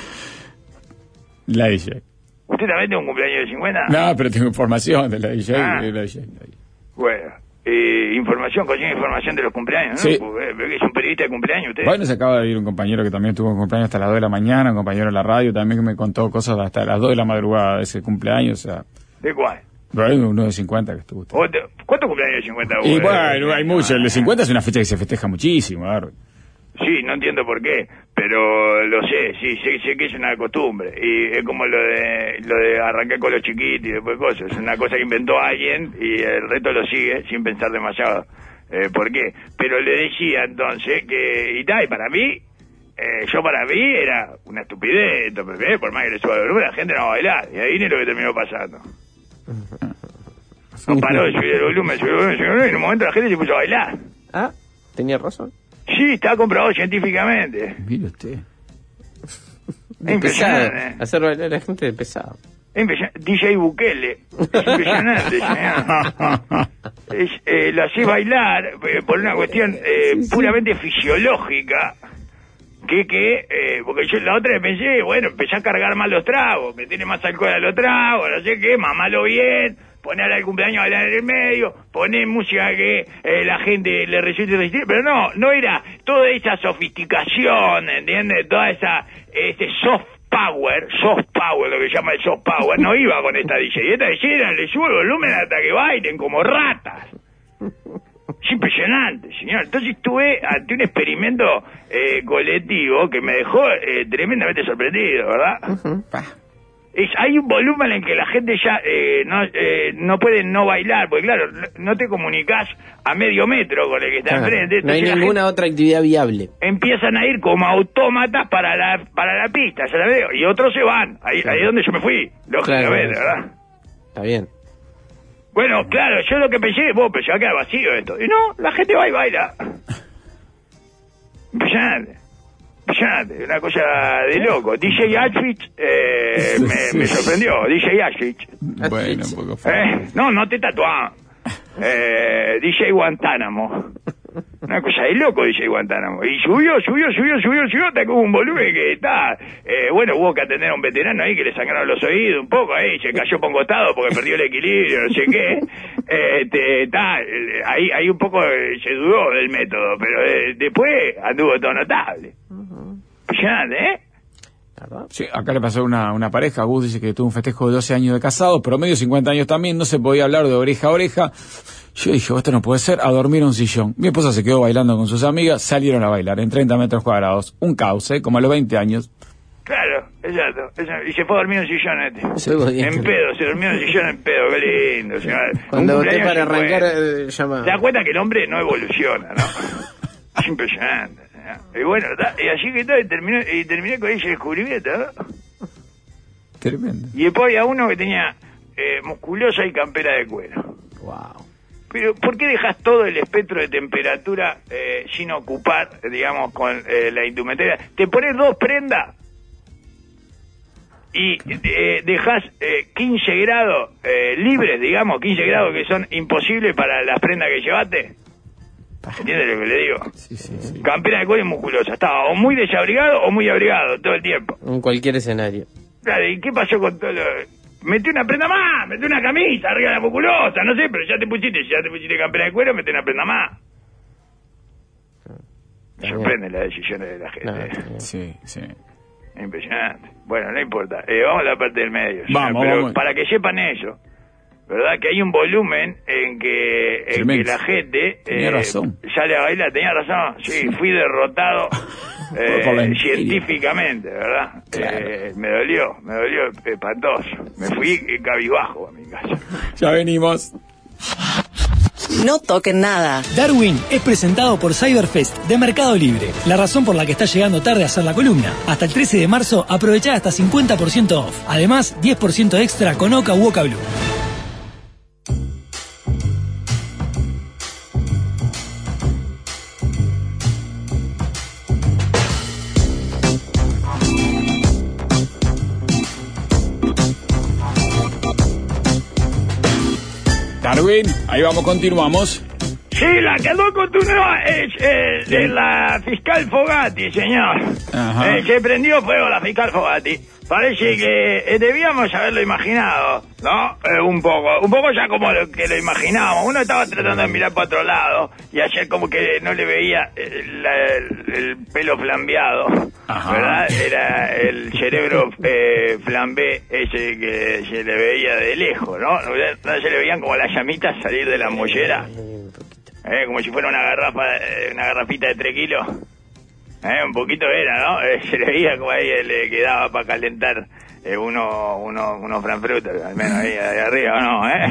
La D J. ¿Usted también tiene un cumpleaños de cincuenta? No, pero tengo información de la D J. Ah. De la D J. Bueno, eh, información, consigue información de los cumpleaños, ¿no? Sí. Porque es un periodista de cumpleaños usted. Bueno, se acaba de ir un compañero que también tuvo un cumpleaños hasta las dos de la mañana, un compañero de la radio también que me contó cosas hasta las dos de la madrugada de ese cumpleaños, o sea... ¿De cuál? Pero hay uno de cincuenta que estuvo usted. ¿Cuántos cumpleaños de cincuenta hubo? Y bueno, hay muchos. El de cincuenta es una fecha que se festeja muchísimo. A ver. Sí, no entiendo por qué, pero lo sé, sí, sé, sé que es una costumbre. Y es como lo de lo de arrancar con los chiquitos y después cosas. Es una cosa que inventó alguien y el resto lo sigue sin pensar demasiado. Eh, ¿Por qué? Pero le decía entonces que... Y tal, y para mí... Eh, yo para mí era una estupidez, entonces, por más que le suba el volumen, la gente no va a bailar. Y ahí ni lo que terminó pasando. No paró de subir el volumen, subir el volumen, subir el volumen, y en un momento la gente se puso a bailar. Ah, tenía razón. Sí, está comprobado científicamente. Mire usted. Es impresionante. Hacer bailar a la gente de pesado. Es impresionante. D J Bukele. Es impresionante, señor. Es, eh, lo hace bailar eh, por una cuestión eh, sí, sí. puramente fisiológica. Que, que, eh, porque yo la otra vez pensé, bueno, empecé a cargar mal los tragos, me tiene más alcohol a los tragos, no sé qué, mamalo bien, poner al cumpleaños a bailar en el medio, poner música que eh, la gente le resulte resistir, pero no, no era toda esa sofisticación, ¿entiendes? Toda esa, ese soft power, soft power, lo que llama el soft power, no iba con esta D J, esta D J era, le sube el volumen hasta que bailen como ratas. Es impresionante, señor. Entonces tuve ante un experimento eh, colectivo que me dejó eh, tremendamente sorprendido, ¿verdad? Uh-huh. Es, hay un volumen en que la gente ya eh, no eh, no puede no bailar, porque claro, no te comunicas a medio metro con el que está claro, enfrente. No hay ninguna otra actividad viable. Empiezan a ir como autómatas para la para la pista, ya la veo, y otros se van. Ahí, claro. ahí es donde yo me fui, lógicamente, claro, ¿verdad? Está bien. Bueno, claro, yo lo que pensé, vos, pero se va a quedar vacío esto. Y no, la gente va y baila. Impresionante. Impresionante, una cosa de loco. D J Ashford eh, me, me sorprendió, D J Ashford. Bueno, un poco feo. Eh, no, no te tatuás. Eh, D J Guantánamo. Una cosa de loco, D J Guantánamo. Y subió, subió, subió, subió, subió, hasta con un volumen que está... Eh, bueno, hubo que atender a un veterano ahí que le sangraron los oídos un poco ahí, se cayó por un costado porque perdió el equilibrio, no sé qué. Eh, este, está, eh, ahí, ahí un poco eh, se dudó del método, pero eh, después anduvo todo notable. Impresionante, ¿eh? Sí, acá le pasó una, una pareja, Gus dice que tuvo un festejo de doce años de casado, promedio cincuenta años también, no se podía hablar de oreja a oreja. Yo dije, esto no puede ser, a dormir en un sillón. Mi esposa se quedó bailando con sus amigas, salieron a bailar en treinta metros cuadrados. Un caos, ¿eh? Como a los veinte años. Claro, exacto. Y se fue a dormir en un sillón este. Sí, en pedo, se durmió en un sillón en pedo, qué lindo. Señor. Cuando usted para arrancar eh, llama... ¿Te das cuenta que el hombre no evoluciona, no? Es impresionante. ¿no? Y bueno, y así que todo, y terminé, y terminé con ese descubrimiento, ¿no? Tremendo. Y después había uno que tenía eh, musculosa y campera de cuero. Wow. Pero, ¿por qué dejas todo el espectro de temperatura eh, sin ocupar, digamos, con eh, la indumentaria? Te pones dos prendas y eh, dejas eh, quince grados eh, libres, digamos, quince grados que son imposibles para las prendas que llevaste. ¿Entiendes lo que le digo? Sí, sí, sí. Campera de cuero y musculosa. Estaba o muy desabrigado o muy abrigado todo el tiempo. En cualquier escenario. Claro, ¿y qué pasó con todo lo...? Metí una prenda más, metí una camisa arriba de la musculosa, no sé, pero ya te pusiste, ya te pusiste campera de cuero, metí una prenda más. Me sorprende las decisiones de la gente. No, sí, sí. Impresionante. Bueno, no importa. Eh, vamos a la parte del medio. Vamos, pero vamos. Para que sepan eso, ¿verdad? Que hay un volumen en que, en que la gente tenía eh, razón. sale a bailar. Tenía razón. Sí, fui derrotado eh, Por la envidia. científicamente, ¿verdad? Claro. Eh, me dolió, me dolió espantoso. Me fui eh, cabizbajo a mi casa. Ya venimos. No toquen nada. Darwin es presentado por Cyberfest de Mercado Libre. La razón por la que estás llegando tarde a hacer la columna. Hasta el trece de marzo, aprovechá hasta cincuenta por ciento off. Además, diez por ciento extra con Oca u Oca Blue. Darwin, ahí vamos, continuamos. Sí, la que no continúa es eh, de la fiscal Fogatti, señor. Ajá. Eh, se prendió fuego la fiscal Fogatti. Parece que eh, debíamos haberlo imaginado, ¿no? Eh, un poco, un poco ya como lo que lo imaginábamos. Uno estaba tratando de mirar para otro lado y ayer como que no le veía eh, la- el, el pelo flambeado, Ajá. ¿verdad? Era el cerebro eh, flambé ese que se le veía de lejos, ¿no? No se le veían como las llamitas salir de la mollera. Eh, como si fuera una garrafa, eh, una garrafita de tres kilos. Eh, un poquito era, ¿no? Eh, se le veía como ahí eh, le quedaba para calentar eh, uno, uno, unos franfrutos, al menos ahí, ahí arriba, ¿no? ¿Eh?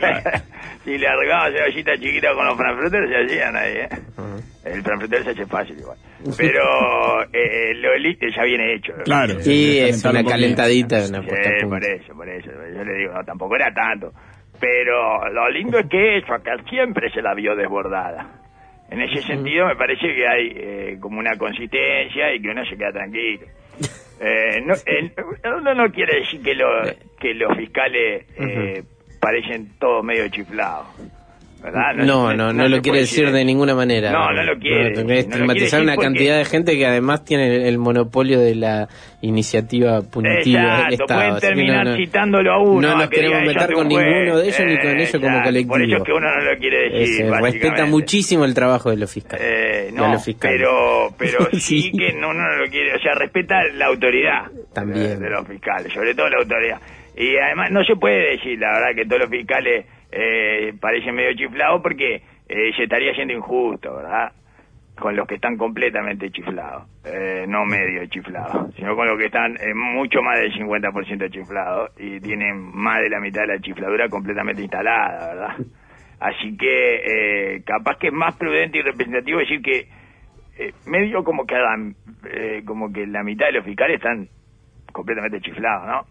Si le arreglaba cebollita chiquita con los franfrutos, se hacían ahí, ¿eh? El franfrutero se hace fácil igual. Pero eh, lo listo ya viene hecho. Claro. Sí, es calentar una un poquito. calentadita, una Sí, puesta a punto. por eso, por eso. Yo le digo, no, tampoco era tanto. Pero lo lindo es que eso acá siempre se la vio desbordada. En ese sentido me parece que hay eh, como una consistencia y que uno se queda tranquilo. Eh, no, eh, uno no quiere decir que, lo, que los fiscales eh, parecen todos medio chiflados. ¿Verdad? No, no, no, se lo quiere puede decir de ninguna manera. No, no lo quiere. No, No lo quiere estigmatizar decir una porque- cantidad de gente que además tiene el monopolio de la iniciativa punitiva del Exacto, Estado. pueden así que terminar no, no. citándolo a uno. No nos que queremos diga, meter "Yo con soy un juez". ninguno de ellos ni con ellos como Exacto, colectivo. Por eso es que uno no lo quiere decir. Eh, se respeta básicamente. muchísimo el trabajo de los fiscales. Eh, de no, los fiscales. pero, pero sí, Sí. que no, uno no lo quiere, o sea, respeta la autoridad También. De, de los fiscales, sobre todo la autoridad. Y además no se puede decir, la verdad, que todos los fiscales eh, parecen medio chiflados porque eh, se estaría siendo injusto, ¿verdad? Con los que están completamente chiflados, eh, no medio chiflados, sino con los que están eh, mucho más del cincuenta por ciento chiflados y tienen más de la mitad de la chifladura completamente instalada, ¿verdad? Así que eh, capaz que es más prudente y representativo decir que eh, medio como que hagan, eh, como que la mitad de los fiscales están completamente chiflados, ¿no?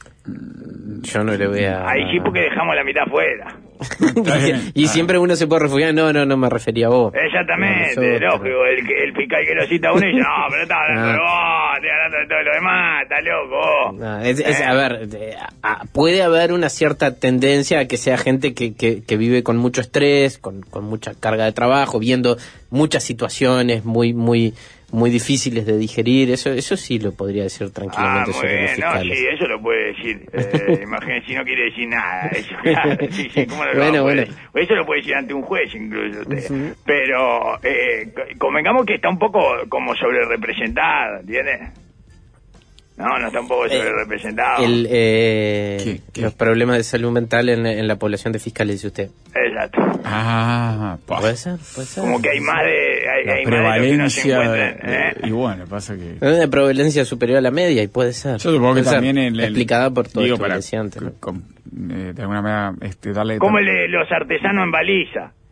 Yo no le voy a... Ahí sí porque dejamos la mitad fuera. y siempre uno se puede refugiar. No, no, no me refería a vos. Exactamente, Nosotros. lógico, el, que- el fiscal que lo cita a uno y dice, no, pero está hablando Ah. de vos, estoy hablando de todo lo demás, está loco vos. No, es, es- Eh. a ver, eh, a- puede haber una cierta tendencia a que sea gente que, que, que vive con mucho estrés, con, con mucha carga de trabajo, viendo muchas situaciones muy muy muy difíciles de digerir. Eso eso sí lo podría decir Ah, tranquilamente muy sobre los bien, no, fiscales. sí, eso lo puede decir. Eh, imagínese, si no quiere decir nada. Eso, claro, sí, sí, ¿cómo no lo Bueno, va a poder bueno. decir? Eso lo puede decir ante un juez, incluso usted. Pero eh, co- convengamos que está un poco como sobre representado, ¿entiendes? No, no está un poco sobre representado. El, eh, ¿Qué- qué? Los problemas de salud mental en, en la población de fiscales, dice usted. Exacto. Ah, pa. ¿Puede ser? ¿Puede ser? Como que hay más de, hay, La hay más de lo que uno se prevalencia. encuentra. ¿eh? eh, y bueno, pasa que. Una prevalencia superior a la media, y puede ser. Yo supongo que Puede ser. también en el- explicada por todo digo, esto que para, decía antes, ¿no? con- eh, de alguna manera este, darle Como el de los artesanos en baliza.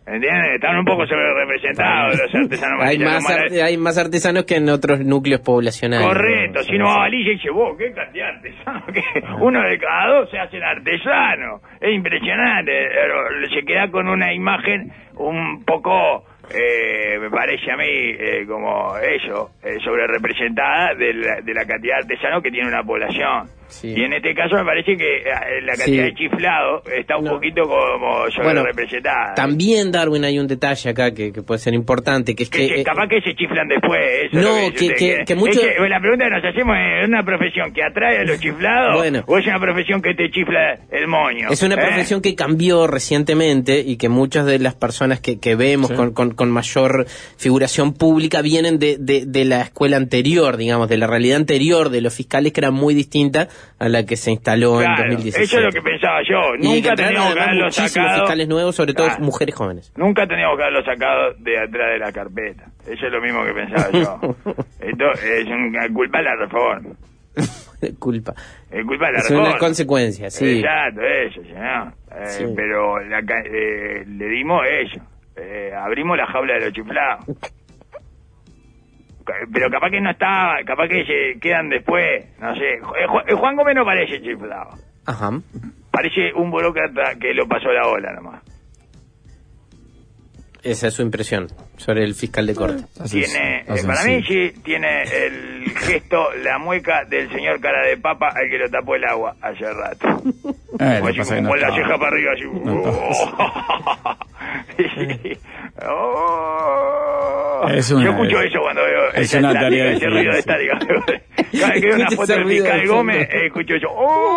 ¿Entiendes? Están un poco sobrerepresentados los artesanos hay manillas. más arte, hay más artesanos que en otros núcleos poblacionales. Correcto, ¿no? si no va Valilla y dice, vos, qué cantidad de artesanos, que uno de cada dos se hacen artesanos. Es impresionante, pero se queda con una imagen un poco, eh, me parece a mí, eh, como eso, eh, sobre representada de la, de la cantidad de artesanos que tiene una población. Sí. Y en este caso me parece que eh, la cantidad Sí. de chiflado está un No. poquito como sobre Bueno, representada. también, Darwin, hay un detalle acá que, que puede ser importante, que es Que que... se- eh, capaz que se chiflan después. Eso No, es lo que- yo te- que- que mucho- es que la pregunta que nos hacemos es: ¿es una profesión que atrae a los chiflados? Bueno. ¿O es una profesión que te chifla el moño? Es una ¿Eh? profesión que cambió recientemente y que muchas de las personas que, que vemos Sí. con, con, con mayor figuración pública vienen de, de, de la escuela anterior, digamos, de la realidad anterior de los fiscales, que era muy distinta a la que se instaló Claro, en dos mil diecisiete. eso es lo que pensaba yo. Y que Nunca entraron teníamos que además haberlo muchísimos sacado. fiscales nuevos, sobre todo Claro. mujeres jóvenes. Nunca teníamos que haberlo sacado de atrás de la carpeta. Eso es lo mismo que pensaba yo. Esto es una culpa de la reforma. Culpa. Es culpa de la Es reforma. una consecuencia, sí. Exacto, eso, señor. Eh, Sí. Pero la ca- eh, le dimos eso. Eh, abrimos la jaula de los chiflados. Ca- Pero capaz que no estaba, capaz que se quedan después, no sé. Eh, Ju- eh, Juan Gómez no parece chiflado. Ajá. Parece un burócrata que lo pasó la ola nomás. Esa es su impresión sobre el fiscal de corte. Así es, Tiene, eh, así para es, mí sí. sí, tiene el gesto, la mueca del señor cara de papa al que lo tapó el agua hace rato. Eh, Como lo así, que pasa como es que no con la está- ceja para arriba, así. no Oh. Es una- Yo escucho eso cuando veo es esa una estática, tarea ese ruido de difícil. estática. Cada vez que veo una Escucha foto ese del ruido fiscal de fondo. Gómez, eh, escucho eso.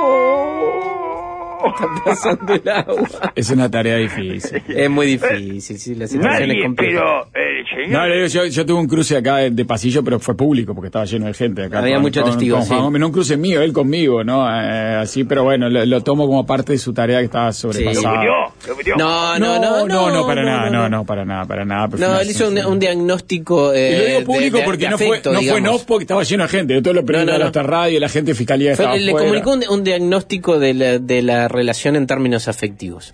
Oh. Pasando el agua. Es una tarea difícil. Es muy difícil, sí, la situación es Nadie, compleja. pero el señor... No, le digo, yo, yo tuve un cruce acá de, de pasillo, pero fue público porque estaba lleno de gente acá. Había con- muchos con- testigos, con Juan sí. Gómez, no un cruce mío, él conmigo, ¿no? Eh, así, pero bueno, lo, lo tomo como parte de su tarea que estaba ¿Lo sobrepasada. murió? ¿Lo murió? No, No, no, no, no, para no, nada, no. no, no, para nada, para nada. pero No, fue él una- hizo un, un diagnóstico. Eh, Y lo digo de- público de- porque de no, afecto, fue, no fue no digamos. porque estaba lleno de gente. Yo todo lo prendí No, no, a no. esta radio, la gente de fiscalía Fue- estaba le afuera. comunicó un, un diagnóstico de la, de la relación en términos afectivos.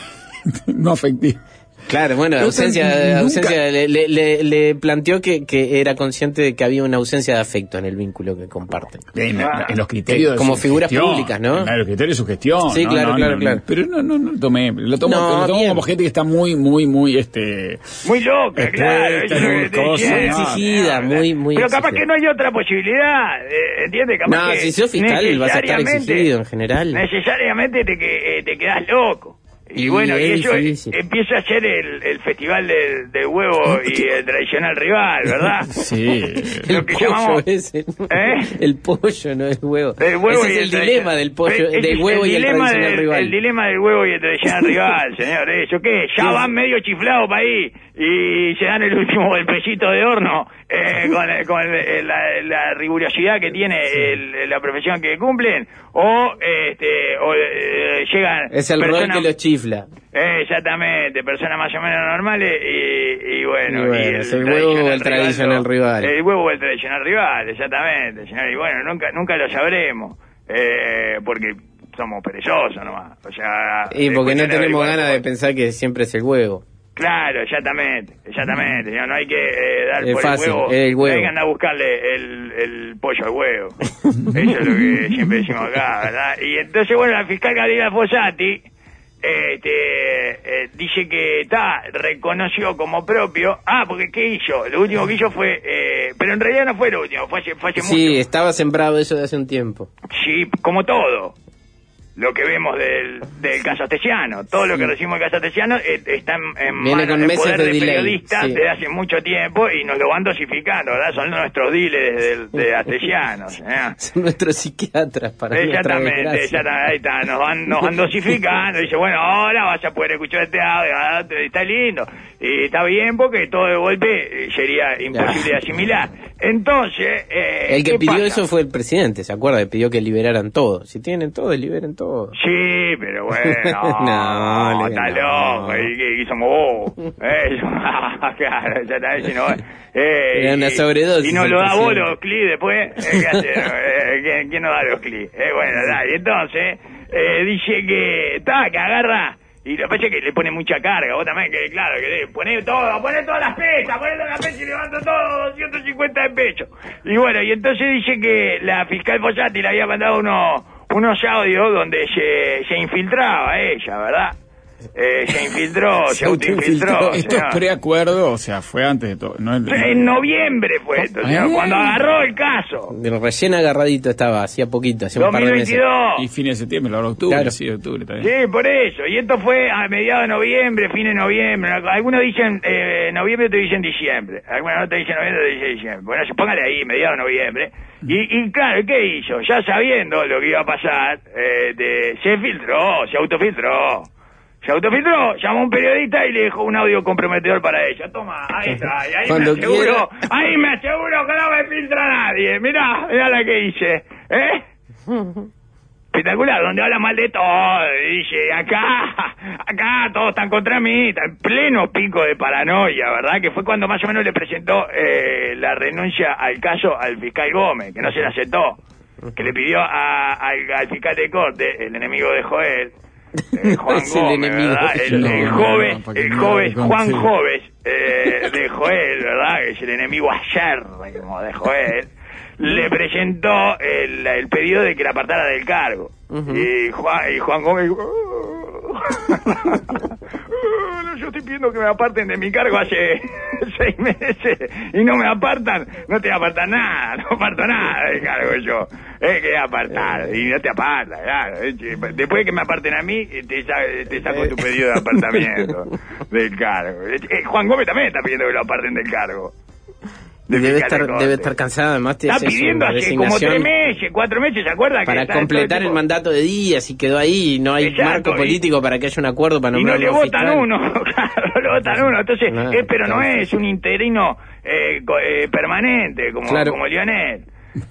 No afectivo. Claro, bueno, Yo ausencia, nunca- ausencia le, le, le- le planteó que, que era consciente de que había una ausencia de afecto en el vínculo que comparten. En, en los criterios de Como su figuras gestión, públicas, ¿no? En los criterios de su gestión. Sí, no, claro, no, claro, no, claro. Pero no, no, no lo tomé. Lo tomo, No, lo tomo bien. como gente que está muy, muy, muy, este... Muy loca, Expuesta, claro. Eso es lo que te cosa, decía. muy exigida, muy, muy Pero capaz exigida. que no hay otra posibilidad, eh, ¿entiendes? Capaz No, que si sos fiscal vas a estar necesariamente- exigido en general. Necesariamente te, que, eh, te quedas loco. Y, Y bueno, y es eso difícil. empieza a ser el, el festival del, del huevo y el tradicional rival, ¿verdad? Sí. Lo El que pollo llamamos- ese. ¿Eh? El pollo, no el huevo. El huevo ese y es el, dilema tradicional- del pollo, Ese del es huevo y el dilema tradicional del- rival. El dilema del huevo y el tradicional rival, señor. Eso qué, ya van medio chiflados para ahí y se dan el último golpecito de horno eh, con, con el- la, la rigurosidad que tiene el- la profesión que cumplen o este o eh, llegan Es el rol personas- que lo chifla. eh, exactamente, personas más o menos normales y, y bueno, Y bueno, es el huevo o el tradicional lo- rival. El huevo o el tradicional rival, exactamente, señor. Y bueno, nunca nunca lo sabremos, eh, porque somos perezosos nomás. O sea, Y porque no escuchen tenemos igual- ganas de pensar que siempre es el huevo. Claro, exactamente, exactamente. señor, no hay que eh, dar Es por fácil, el huevo. es el huevo. No hay que andar a buscarle el, el pollo al huevo. Eso es lo que siempre decimos acá, ¿verdad? Y entonces, bueno, la fiscal Gabriela Fossati este, eh, dice que está, reconoció como propio. Ah, porque ¿qué hizo? Lo último que hizo fue, eh, pero en realidad no fue lo último, fue hace, fue hace Sí, mucho. estaba sembrado eso de hace un tiempo. Sí, como todo lo que vemos del, del caso Astesiano. Todo lo que recibimos del caso Astesiano eh, está en, en Viene manos con del meses poder de de, delay, periodistas sí. desde hace mucho tiempo y nos lo van dosificando, ¿verdad? Son nuestros diles del- de Astesianos. ¿eh? Son nuestros psiquiatras para nuestra Exactamente, desgracia. exactamente, ahí está, nos van, nos van dosificando, dice, bueno, ahora vas a poder escuchar este audio, ah, está lindo, y está bien porque todo de golpe eh, sería imposible de asimilar. Entonces, eh, El que ¿qué pidió pasa? eso fue el presidente, ¿se acuerda? Que pidió que liberaran todo. Si tienen todo, liberen todo. Sí, pero bueno, No, no, le- está no. loco, y, y- y somos vos, eh, claro, ya está, si no, eh, Era una y- sobredosis y nos el lo da vos presidente. los clics después, eh, ¿qué hace? Eh, ¿quién, quién nos da los clics? Eh, bueno, da, y entonces, eh, dice que, está, que agarra Y lo que pasa es que le pone mucha carga, vos también, que claro, que poné todo, poné todas las pesas, poné todas las pesas y levanto todo, doscientos cincuenta de pecho. Y bueno, y entonces dice que la fiscal Fossati le había mandado unos, unos audios donde se, se infiltraba ella, ¿verdad? Eh, se infiltró, se, se autoinfiltró. Esto es preacuerdo, o sea, fue antes de todo. No, no, en noviembre fue esto, o sea, ¿Eh? cuando agarró el caso. Recién agarradito estaba, hacía poquito, hacía un par de meses. dos mil veintidós. Y fin de septiembre, ahora octubre, Claro. sí, octubre también. Sí, por eso. Y esto fue a mediados de noviembre, fin de noviembre. Algunos dicen eh, noviembre, otros dicen diciembre. Algunos no te dicen noviembre, otros dicen diciembre. Bueno, póngale ahí, mediados de noviembre. Y, y claro, ¿qué hizo? Ya sabiendo lo que iba a pasar, eh, de, se filtró, se autofiltró. Se autofiltró, llamó a un periodista y le dejó un audio comprometedor para ella. Toma, ahí está, y ahí Cuando me aseguro, quiera. ahí me aseguro que no me filtra nadie. Mirá, mirá la que hice, ¿eh? Espectacular, donde habla mal de todo, y dice, acá, acá todos están contra mí, está en pleno pico de paranoia, ¿verdad? Que fue cuando más o menos le presentó eh, la renuncia al caso al fiscal Gómez, que no se la aceptó, que le pidió a, al, al fiscal de corte, el enemigo de Joel, eh, Juan Es el Gómez, enemigo. ¿verdad? El, No, el no, joven, no, para que el no joven, lo Juan consiga. Joves, eh, de Joel, ¿verdad? Que es el enemigo acérrimo de Joel. Le presentó el, el pedido de que la apartara del cargo. Uh-huh. Y Juan, y Juan Gómez dijo, no, yo estoy pidiendo que me aparten de mi cargo hace seis meses y no me apartan, no te apartan nada, no aparto nada del cargo yo, es que apartar y no te apartan, claro. Después de que me aparten a mí, te, sa- te saco tu pedido de apartamiento del cargo. Eh, Juan Gómez también está pidiendo que lo aparten del cargo. Y de debe fiscal de estar, corte. debe estar cansado, además te Está hace su pidiendo hace como resignación tres meses, cuatro meses, ¿se acuerda? que para está todo completar tipo- el mandato de Díaz y quedó ahí y no hay Exacto, marco y- político para que haya un acuerdo para Y no nombrar le un nuevo votan fiscal. uno, claro, no le votan uno. Entonces, No, eh, pero no claro. es un interino eh, co- eh, permanente como, Claro. como Lionel.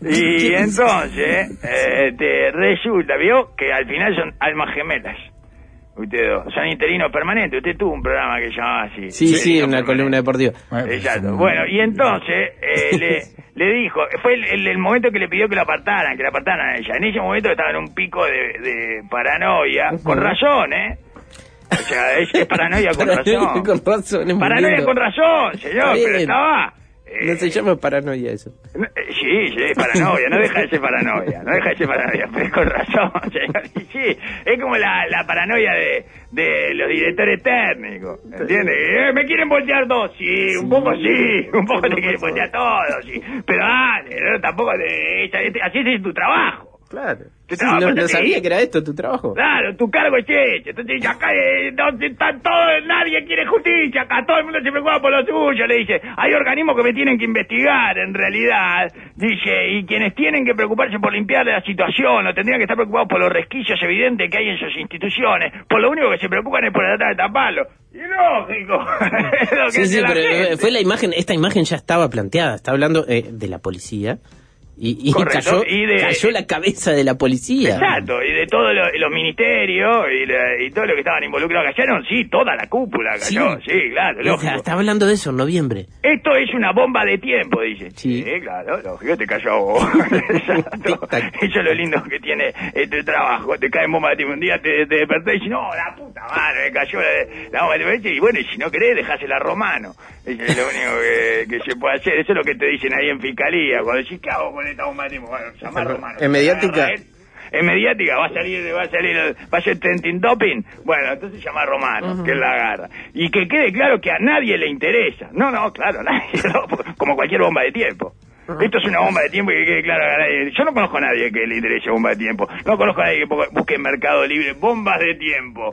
Y entonces, eh, te resulta, vio, que al final son almas gemelas. Ustedes dos, son interinos permanentes. Usted tuvo un programa que llamaba así. Sí, sí, Interino una permanente. columna deportiva. Bueno, Exacto. son- Bueno, y entonces eh, le, le dijo, fue el, el, el momento que le pidió que la apartaran, que la apartaran a ella. En ese momento estaba en un pico de, de paranoia, con razón, ¿eh? O sea, es, es paranoia con razón. Con razón, es muy Paranoia lindo. con razón, señor, Está pero bien. estaba... eh, No se llama paranoia eso. no, eh, Sí, sí, es paranoia, no deja de ser paranoia, no deja de ser paranoia, pero es con razón, señor. Y sí, es como la, la paranoia de, de los directores técnicos, ¿entiendes? Eh, me quieren voltear dos, sí, un poco sí, un poco te quieren voltear todos, sí, pero dale, no, tampoco, te, te- así es tu trabajo. Claro. Tu Sí, trabajo, no, no entonces, sabía que era esto tu trabajo. Claro, tu cargo es hecho. Entonces, acá eh, donde están todos, nadie quiere justicia, acá todo el mundo se preocupa por lo suyo, le dice. Hay organismos que me tienen que investigar, en realidad, dice, y quienes tienen que preocuparse por limpiar la situación, o tendrían que estar preocupados por los resquicios evidentes que hay en sus instituciones, por lo único que se preocupan es por tratar de taparlo. Y lógico. Es lo que Sí, hace sí, la pero eh, gente. fue la imagen, esta imagen ya estaba planteada, está hablando eh, de la policía y, y Correcto, cayó, y de- cayó la cabeza de la policía. Exacto, y de todos lo- los ministerios y, la- y todo lo que estaban involucrados cayeron, sí, toda la cúpula cayó, sí, Sí. claro, O sea, lógico. estaba hablando de eso en noviembre. Esto es una bomba de tiempo, dice. Sí. claro, lógico, te cayó a vos. Exacto. Eso es lo lindo que tiene este trabajo. Te cae bomba de tiempo. Un día te, te despertás y dices, no, la puta madre, me cayó la, la bomba de tiempo. Y bueno, y si no querés, dejásela a Romano. Eso es lo único que, que se puede hacer. Eso es lo que te dicen ahí en fiscalía. Cuando decís, ¿qué hago con esta bomba de tiempo? Bueno, llama a Romano. En mediática. Agarra él. En mediática va a salir, va a salir, va a ser trending topping. Bueno, entonces llama a Romano, uh-huh. que él la agarra. Y que quede claro que a nadie le interesa. No, no, claro, a nadie, no, como cualquier bomba de tiempo. Uh-huh. Esto es una bomba de tiempo y que quede claro a nadie. Yo no conozco a nadie que le interese bomba de tiempo. No conozco a nadie que busque en Mercado Libre bombas de tiempo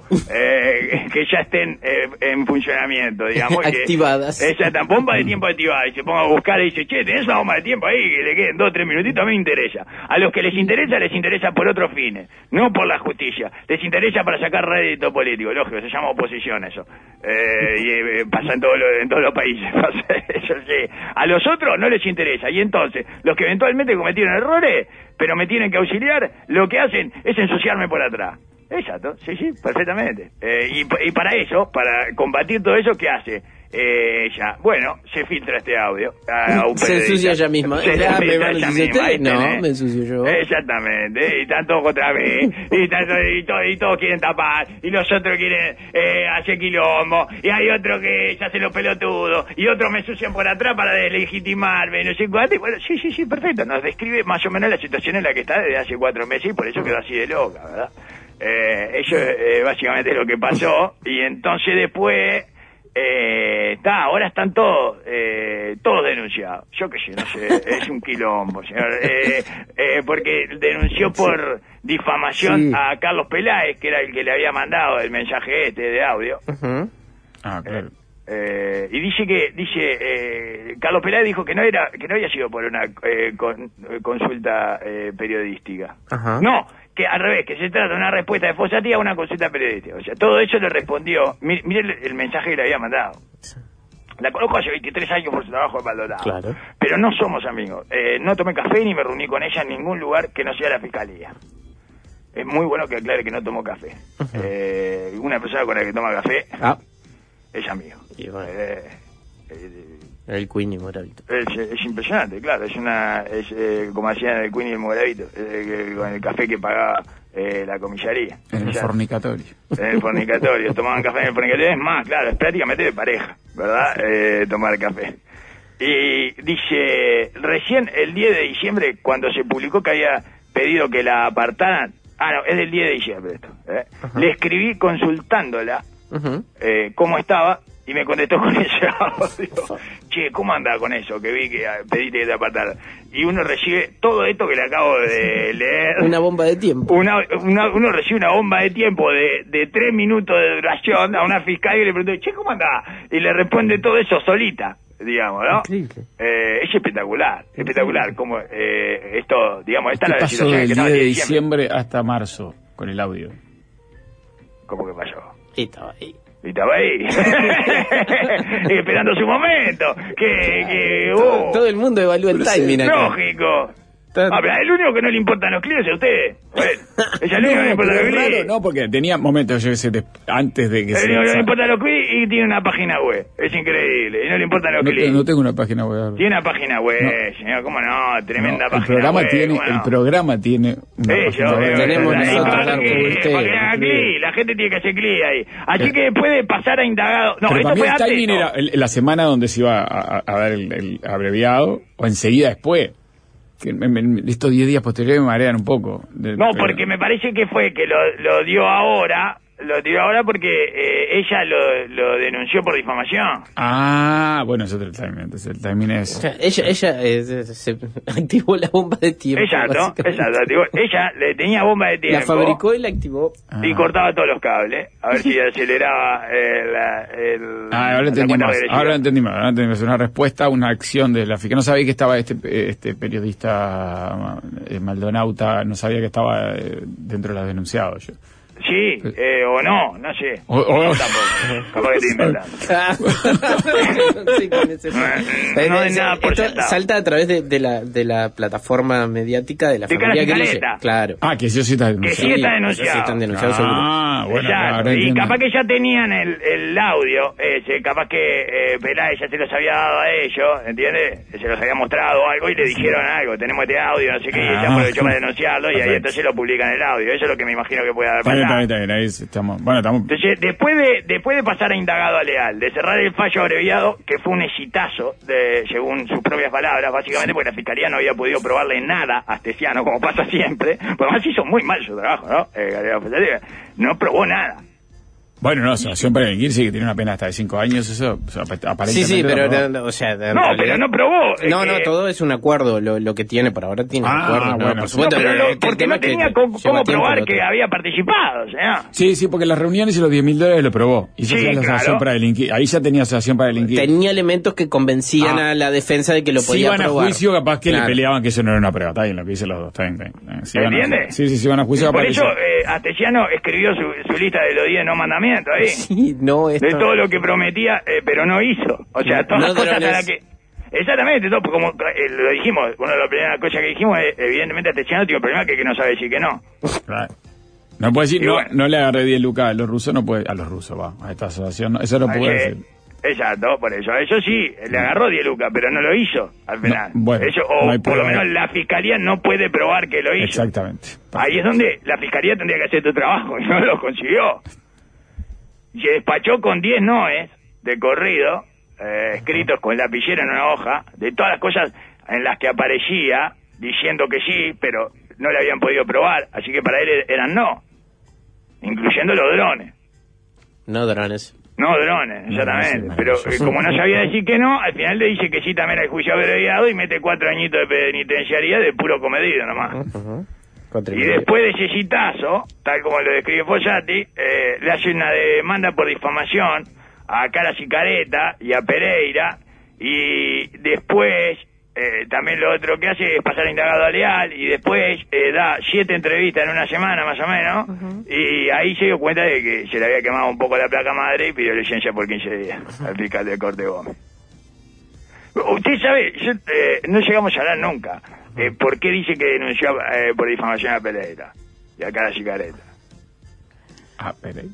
eh, que ya estén eh, en funcionamiento, digamos. Activadas. Que, exacto, bomba de tiempo activada. Y se ponga a buscar y dice, che, tenés una bomba de tiempo ahí que le queden dos o tres minutitos, a mí me interesa. A los que les interesa, les interesa por otros fines, no por la justicia. Les interesa para sacar rédito político, lógico, se llama oposición eso. Eh, y eh, pasa en, todo lo, en todos los países, pasa eso, sí. A los otros no les interesa. Y entonces, los que eventualmente cometieron errores, pero me tienen que auxiliar, lo que hacen es ensuciarme por atrás. Exacto, sí, sí, perfectamente. Eh, y, y para eso, para combatir todo eso, ¿qué hace? Eh, ella, bueno, se filtra este audio. A, a un se ensucia ella misma. Se Ah, se me van a ella ensuciar misma, ustedes. No, ¿tenés? me ensucio yo. Exactamente. Y están todos contra mí. Y, tanto, y, todo, y todos quieren tapar. Y los otros quieren eh, hacer quilombo. Y hay otro que se hace los pelotudos. Y otros me ensucian por atrás para deslegitimarme. Y no sé cuánto. Y bueno, sí, sí, sí, perfecto. Nos describe más o menos la situación en la que está desde hace cuatro meses. Y por eso quedó así de loca, ¿verdad? Eh, eso eh, básicamente es lo que pasó. Y entonces después... Eh, está, ahora están todos eh, todos denunciados. Yo qué sé, no sé, es un quilombo, señor. Eh, eh, porque denunció por difamación sí. a Carlos Peláez, que era el que le había mandado el mensaje este de audio. Uh-huh. Ah, claro. Eh, y dice que dice eh, Carlos Peláez dijo que no era que no había sido por una eh, con, consulta eh, periodística. Uh-huh. No, que al revés, que se trata de una respuesta de Fossati a una consulta periodística. O sea, todo eso le respondió. Mire, mire el, el mensaje que le había mandado. La conozco hace veintitrés años por su trabajo en Maldonado. Claro. Pero no somos amigos. Eh, no tomé café ni me reuní con ella en ningún lugar que no sea la fiscalía. Es muy bueno que aclare que no tomó café. Uh-huh. eh, una persona con la que toma café ah. es amigo. Y bueno. Eh, eh, el Queen y Moravito. Es, es impresionante, claro. Es una, es eh, como hacían el Queen y el Moravito, eh, con el café que pagaba eh, la comisaría. En el fornicatorio. En el fornicatorio, tomaban café en el fornicatorio. Es más, claro, es prácticamente de pareja, ¿verdad? Eh, tomar café. Y dice, recién el diez de diciembre, cuando se publicó que había pedido que la apartaran, ah, no, es del diez de diciembre esto, ¿eh? Uh-huh. Le escribí consultándola uh-huh. eh, cómo estaba. Y me contestó con ese audio. Che, ¿cómo anda con eso? Que vi que pediste que te apartara. Y uno recibe todo esto que le acabo de leer. Una bomba de tiempo. Una, una, uno recibe una bomba de tiempo de, de tres minutos de duración a una fiscal y le pregunta, che, ¿cómo anda? Y le responde todo eso solita, digamos, ¿no? Increíble. Eh, es espectacular, espectacular. Como eh, esto, digamos, esta ¿Qué es la pasó situación del que diez estaba de en diciembre hasta marzo con el audio? ¿Cómo que pasó? Y estaba ahí. Y estaba ahí, esperando su momento. Que, que, uh, todo, todo el mundo evalúa el timing acá. Lógico. Ah, pero el único que no le importan los clientes es a usted. Bueno, es el único que no le importa los clientes. No, porque tenía momentos, yo qué sé, de, antes de que el se... El único que no le importan los clientes y tiene una página web. Es increíble. Y no le importan los no, clientes. No tengo una página web. Tiene una página web, no. señor. ¿Cómo no? Tremenda no, página el programa web. Tiene, Bueno. El programa tiene una Eso, página web. Tenemos nosotros para algo, que, usted, para que haga clic. La gente tiene que hacer clic ahí. Así Pero, que puede pasar a indagado. No, pero esto para mí fue el antes. timing No. era el, la semana donde se iba a, a, a dar el, el abreviado o enseguida después. Que me, me, estos diez días posteriores me marean un poco. De, No, pero... porque me parece que fue que lo, lo dio ahora, lo dio ahora porque eh, ella lo, lo denunció por difamación. Ah, bueno, es otro timing. Entonces el timing es... O sea, ella ella eh, se, se activó la bomba de tiempo. Exacto, exacto. Digo, ella le tenía bomba de tiempo. La fabricó y la activó. Ah. Y cortaba todos los cables. A ver si aceleraba el... el ah, ahora entendí más. Ahora entendí más. Ahora entendí más. Una respuesta, una acción de la fiscalía. No sabía que estaba este este periodista eh, Maldonauta, no sabía que estaba eh, dentro de los denunciados. Yo. Sí, eh, o no, no sé. O, o, no, tampoco. Capaz que estoy inventando. Sí, con ese... no, no hay nada por Esto sentado. salta a través de, de, la, de la plataforma mediática de la De familia Cara Grillo. Fiscaleta. Claro. Ah, que sí, sí está Que denunciado. sí está Sí, denunciado. sí están denunciados, Ah, seguro. bueno, Exacto. ahora Y entiendo. capaz que ya tenían el, el audio ese, capaz que eh, Peláez ya se los había dado a ellos, ¿entiendes? Se los había mostrado algo y le dijeron algo, tenemos este audio, no sé qué, y ella Ah. aprovechó para denunciarlo y ahí Perfecto. entonces lo publican el audio. Eso es lo que me imagino que puede haber Está bien, está pasado. bien, está bien, ahí estamos. Bueno, estamos... Entonces, después de después de pasar a indagado a leal, de cerrar el fallo abreviado, que fue un exitazo, de, según sus propias palabras, básicamente porque la fiscalía no había podido probarle nada a Astesiano, como pasa siempre, porque además hizo muy mal su trabajo, ¿no? Eh, no probó nada. Bueno, no, Asociación para Delinquir sí que tiene una pena hasta de cinco años, eso o sea, aparentemente... Sí, sí, pero, no, no, o sea, en No, realidad- pero no probó. eh, No, no, que- todo es un acuerdo, lo, lo que tiene por ahora tiene un Ah, acuerdo, no, bueno, por sí. supuesto. No, pero pero lo- el porque tema no es que tenía lleva cómo, cómo tiempo probar lo que otro. había participado, o sea. Sí, sí, porque las reuniones y los diez mil dólares lo probó. Y eso Sí, fue la claro. Asociación para Delinquir. Ahí ya tenía Asociación para Delinquir. Tenía elementos que convencían Ah. a la defensa de que lo Si podía iban a probar. juicio, capaz que Claro. le peleaban que eso no era una prueba. Está bien lo que dicen los dos. Está bien, está bien. Si iban a- ¿Entiendes? Sí, sí, si iban a juicio, Por capaz eso que eh, Astesiano escribió su, su lista de los diez no mandamientos ahí. Sí, no, esto... De todo lo que prometía, eh, pero no hizo. O sea, todas No las cosas a drones. las que... Exactamente, todo, como eh, lo dijimos, una de las primeras cosas que dijimos, es, evidentemente Astesiano tiene un problema que, que no sabe decir que no. Claro. No puede decir, Y no, bueno. no le agarré diez lucas a los rusos, no puede, a los rusos, va, a esta asociación, no, eso no puede Ayer, decir. Exacto, por eso. Eso sí, le agarró diez lucas, pero no lo hizo al final. No, bueno, eso, o no por lo prueba. menos la fiscalía no puede probar que lo hizo. Exactamente. Ahí es donde la fiscalía tendría que hacer tu trabajo y no lo consiguió. Se despachó con diez noes de corrido, eh, escritos con lapicera en una hoja, de todas las cosas en las que aparecía, diciendo que sí, pero no le habían podido probar, así que para él eran no, incluyendo los drones. No drones. No, drones, exactamente. No, no, Pero no, eh, como no sabía decir que no, al final le dice que sí también al juicio abreviado y mete cuatro añitos de penitenciaría de puro comedido nomás. Uh-huh. Y después de ese citazo, tal como lo describe Fossati, eh, le hace una demanda por difamación a Caras y Careta y a Pereira, y después eh, también lo otro que hace es pasar indagado a Leal, y después eh, da siete entrevistas en una semana más o menos, uh-huh. y ahí se dio cuenta de que se le había quemado un poco la placa madre y pidió licencia por quince días al fiscal del Corte Gómez. Usted sabe, yo, eh, no llegamos a hablar nunca. Eh, ¿Por qué dice que denunció eh, por difamación a Pereira y a Caras y Careta? ¿A Pereira?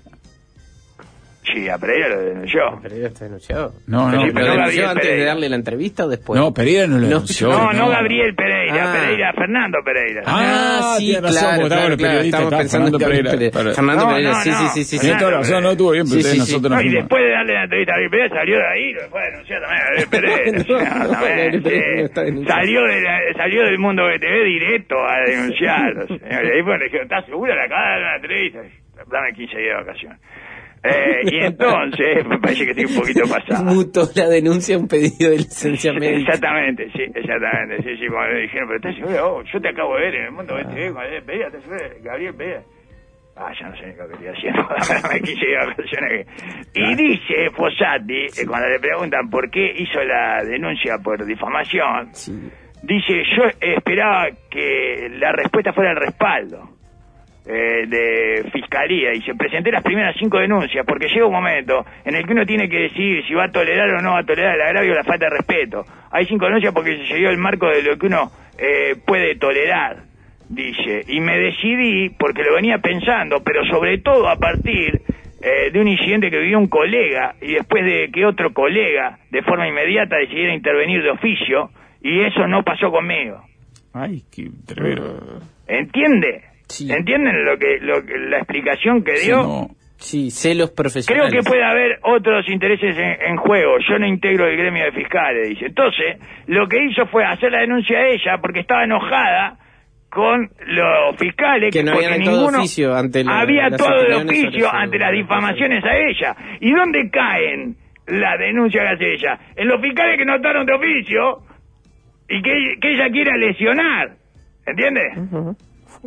Sí, a Pereira lo denunció. ¿Pereira está denunciado? No, no. Sí, ¿Lo pero denunció Gabriel antes Pereira. de darle la entrevista o después? No, Pereira no lo denunció. No, no Gabriel Pereira, Ah. Pereira, Fernando Pereira. Ah, sí, tiene razón, claro, porque claro, estamos claro, periodistas, estamos está pensando Fernando en Gabriel Pereira. Pereira. Para- Fernando No, Pereira, no, sí, no. sí, sí, sí. Tiene toda la razón, no estuvo bien, pero Sí, ustedes, sí, sí. nosotros No, nos y fuimos. después de darle la entrevista a Gabriel Pereira, salió de ahí, lo fue a denunciar también a Gabriel Pereira. No, no, Sí, también, Gabriel Pereira no está sí. denunciado. Salió, de la- salió del mundo B T V directo a denunciarlo. Y ahí fue, le dijeron, ¿estás segura? Le acabas de dar una entrevista. Dame quince días de vacaciones. Eh, y entonces, me parece que estoy un poquito pasado. Mutó la denuncia a un pedido de licencia médica. Exactamente, sí, exactamente. Sí, sí, cuando le dijeron, pero ¿estás seguro? Oh, yo te acabo de ver en el mundo B T V, cuando le pedía, ¿estás seguro? Gabriel Pereira. Ah, ya no sé ni lo que estoy haciendo. Dame quince días de vacaciones. Y dice Fossati, eh, cuando le preguntan por qué hizo la denuncia por difamación, Sí. dice, yo esperaba que la respuesta fuera el respaldo eh, de fiscalía, y se presenté las primeras cinco denuncias porque llega un momento en el que uno tiene que decidir si va a tolerar o no va a tolerar el agravio o la falta de respeto. Hay cinco denuncias porque se siguió el marco de lo que uno eh, puede tolerar, dice, y me decidí porque lo venía pensando, pero sobre todo a partir eh, de un incidente que vivió un colega y después de que otro colega de forma inmediata decidiera intervenir de oficio, y eso no pasó conmigo. Ay, qué tremendo. ¿Entiende? Sí. ¿Entienden lo que, lo que la explicación que Sí, dio? no. Sí, celos Creo profesionales. que puede haber otros intereses en, en juego. Yo no integro el gremio de fiscales, dice. Entonces, lo que hizo fue hacer la denuncia a ella porque estaba enojada con los fiscales, Que no porque habían actuado de ninguno oficio ante la- había las todo de opiniones sobre oficio su- ante las difamaciones a ella. ¿Y dónde caen la denuncia que hace ella? En los fiscales que no actuaron de oficio y que, que ella quiera lesionar, ¿entiendes? Ujú.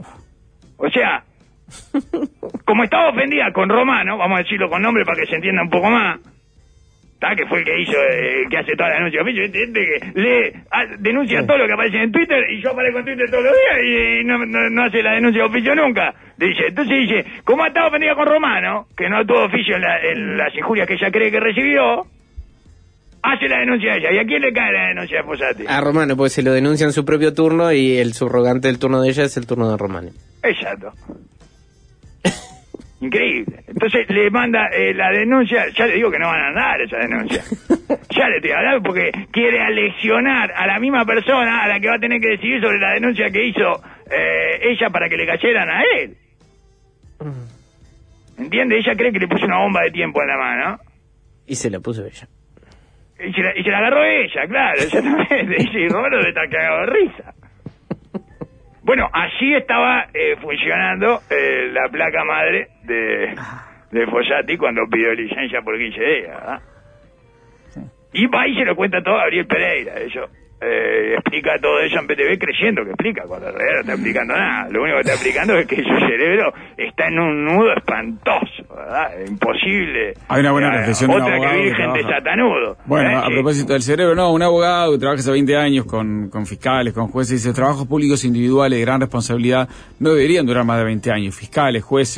O sea, como estaba ofendida con Romano, vamos a decirlo con nombre para que se entienda un poco más, ¿tá? Que fue el que hizo, eh, que hace toda la denuncia de oficio, ¿entiende? Que lee, ah, denuncia Sí. todo lo que aparece en Twitter, y yo aparezco en Twitter todos los días y, y no, no, no hace la denuncia de oficio nunca. Dice, entonces dice, como estaba ofendida con Romano, que no actuó de oficio en, la, en las injurias que ella cree que recibió, hace la denuncia de ella. ¿Y a quién le cae la denuncia de Fossati? A Romano, pues se lo denuncia en su propio turno y el subrogante del turno de ella es el turno de Romano. Exacto. Increíble. Entonces le manda eh, la denuncia, ya le digo que no van a dar esa denuncia. Ya le estoy hablando porque quiere aleccionar a la misma persona a la que va a tener que decidir sobre la denuncia que hizo eh, ella para que le cayeran a él. ¿Entiende? Ella cree que le puso una bomba de tiempo en la mano. Y se la puso ella. Y se la, y se la agarró ella, claro, exactamente. Y Romano debe estar cagado de risa. Bueno, allí estaba eh, funcionando eh, la placa madre de, de Fossati cuando pidió licencia por quince días, ¿verdad? Y va y se lo cuenta todo a Gabriel Pereira. Eso eh, explica todo eso en P T V creyendo que explica, cuando en realidad no está explicando nada. Lo único que está explicando es que su cerebro está en un nudo espantoso, ¿verdad? Imposible. Hay una buena Eh, reflexión de un Otra que abogado que virgen de trabaja. satanudo. Bueno, ¿eh? a Sí. propósito del cerebro, no, un abogado que trabaja hace veinte años con, con fiscales, con jueces, dice, trabajos públicos individuales de gran responsabilidad no deberían durar más de veinte años. Fiscales, jueces,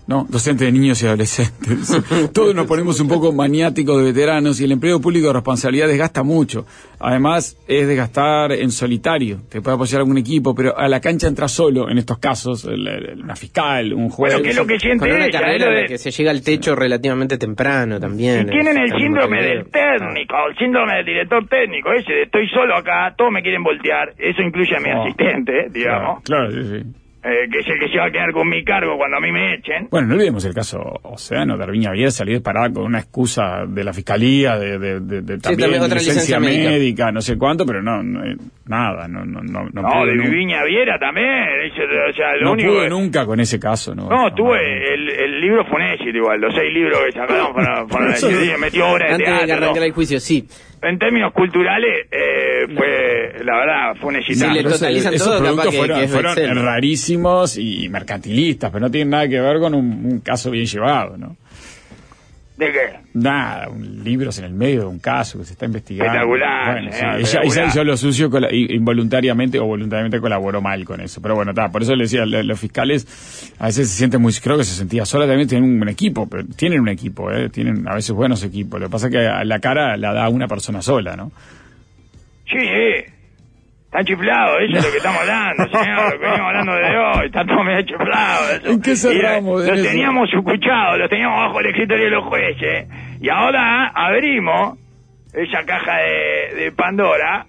¿no? Docente de niños y adolescentes. Todos nos ponemos un poco maniáticos de veteranos y el empleo público de responsabilidad desgasta mucho. Además, es desgastar en solitario. Te puede apoyar algún equipo, pero a la cancha entras solo, en estos casos, el, el, una fiscal, un juez. Bueno, ¿qué es lo que siente con una ella? carrera Es lo en de- la que se llega al techo relativamente temprano también. Si tienen el Está en síndrome Montevideo. del técnico, el síndrome del director técnico, ese de estoy solo acá, todos me quieren voltear, eso incluye a mi No. asistente, digamos, Claro, claro, sí, sí. eh, que es el que se va a quedar con mi cargo cuando a mí me echen. Bueno, no olvidemos el caso Océano, de Arviña Vier salió disparada con una excusa de la fiscalía, de, de, de, de también también otra licencia, licencia médica. médica, no sé cuánto, pero no, no eh, nada, no, no, no, no, No, pudo de nun- Viña Viera también, ese, o sea, lo no único pudo que- nunca con ese caso, no. No, no, tuve el, el libro fue un éxito igual, los seis libros que sacaron fueron, fueron Eso- éxitos, metió obras de Antes de que teatro. arrancara el juicio, sí. En términos culturales, eh, fue, la verdad, fue un éxito. Sí, le Pero ese- totalizan esos todo, capaz productos que- fueron, que es fueron bestseller. rarísimos y mercantilistas, pero no tienen nada que ver con un, un caso bien llevado, ¿no? ¿De qué? Nada, un libros en el medio de un caso que se está investigando. Espectacular, Bueno, sí, señor, ella, espectacular. ella hizo lo sucio cola- i- involuntariamente o voluntariamente colaboró mal con eso. Pero bueno, está, por eso le decía, lo- los fiscales a veces se sienten muy, creo que se sentía sola, también tienen un buen equipo, pero tienen un equipo, ¿eh? Tienen a veces buenos equipos. Lo que pasa es que a la cara la da una persona sola, ¿no? Sí, eh. Están chiflados, eso es lo que estamos hablando, señor, lo que venimos hablando de hoy, está todo medio chiflado. Eso. ¿En qué cerramos Y, de Los eso? teníamos escuchados, los teníamos bajo el escritorio de los jueces, y ahora abrimos esa caja de, de Pandora,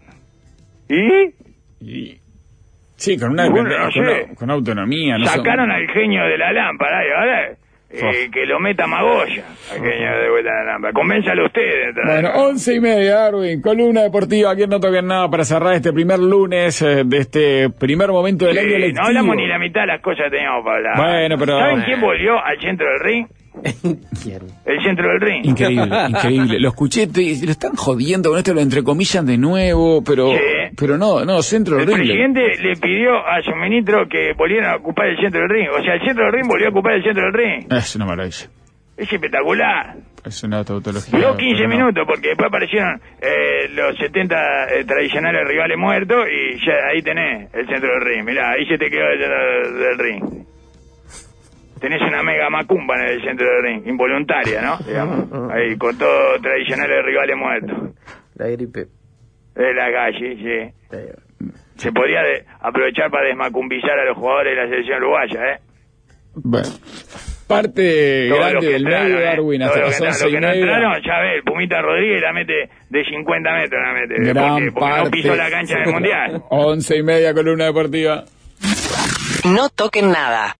y Y, sí, con una, Bueno, con, no con- sé. con autonomía. No son- sacaron al genio de la lámpara, y ahora eh, que lo meta Magoya, al genio de vuelta de la lámpara. Convénzalo usted. de entrar. Bueno, once y media, Darwin, columna deportiva, aquí en No Toquen Nada, para cerrar este primer lunes eh, de este primer momento del Sí, año lectivo. no hablamos ni la mitad de las cosas que teníamos para hablar. Bueno, pero- ¿Saben quién volvió al centro del ring? ¿Quién? El centro del ring. Increíble, increíble. Lo escuché, te- lo están jodiendo con esto, lo entrecomillan de nuevo, pero Sí. pero no, no, centro El del ring. presidente le pidió a su ministro que volvieran a ocupar el centro del ring. O sea, el centro del ring volvió a ocupar el centro del ring. Es una maravilla. Es espectacular. Es una tautología. Duró quince pero no. minutos porque después aparecieron eh, los setenta eh, tradicionales rivales muertos y ya ahí tenés el centro del ring. Mirá, ahí se te quedó el centro del ring. Tenés una mega macumba en el centro del ring, involuntaria, ¿no? Digamos. Ahí, con todos tradicionales rivales muertos. La gripe. De la calle, sí. Se podría de- aprovechar para desmacumbizar a los jugadores de la selección uruguaya, ¿eh? Bueno, parte Todos los grande que del entraron, medio, ¿eh? Darwin, Todos hasta los las que entraron. once Los y que no media. entraron, ya ve, el Pumita Rodríguez la mete de cincuenta metros, la mete. Gran porque, porque parte. no pisó la cancha del Mundial. Once y media, columna deportiva. No toquen nada.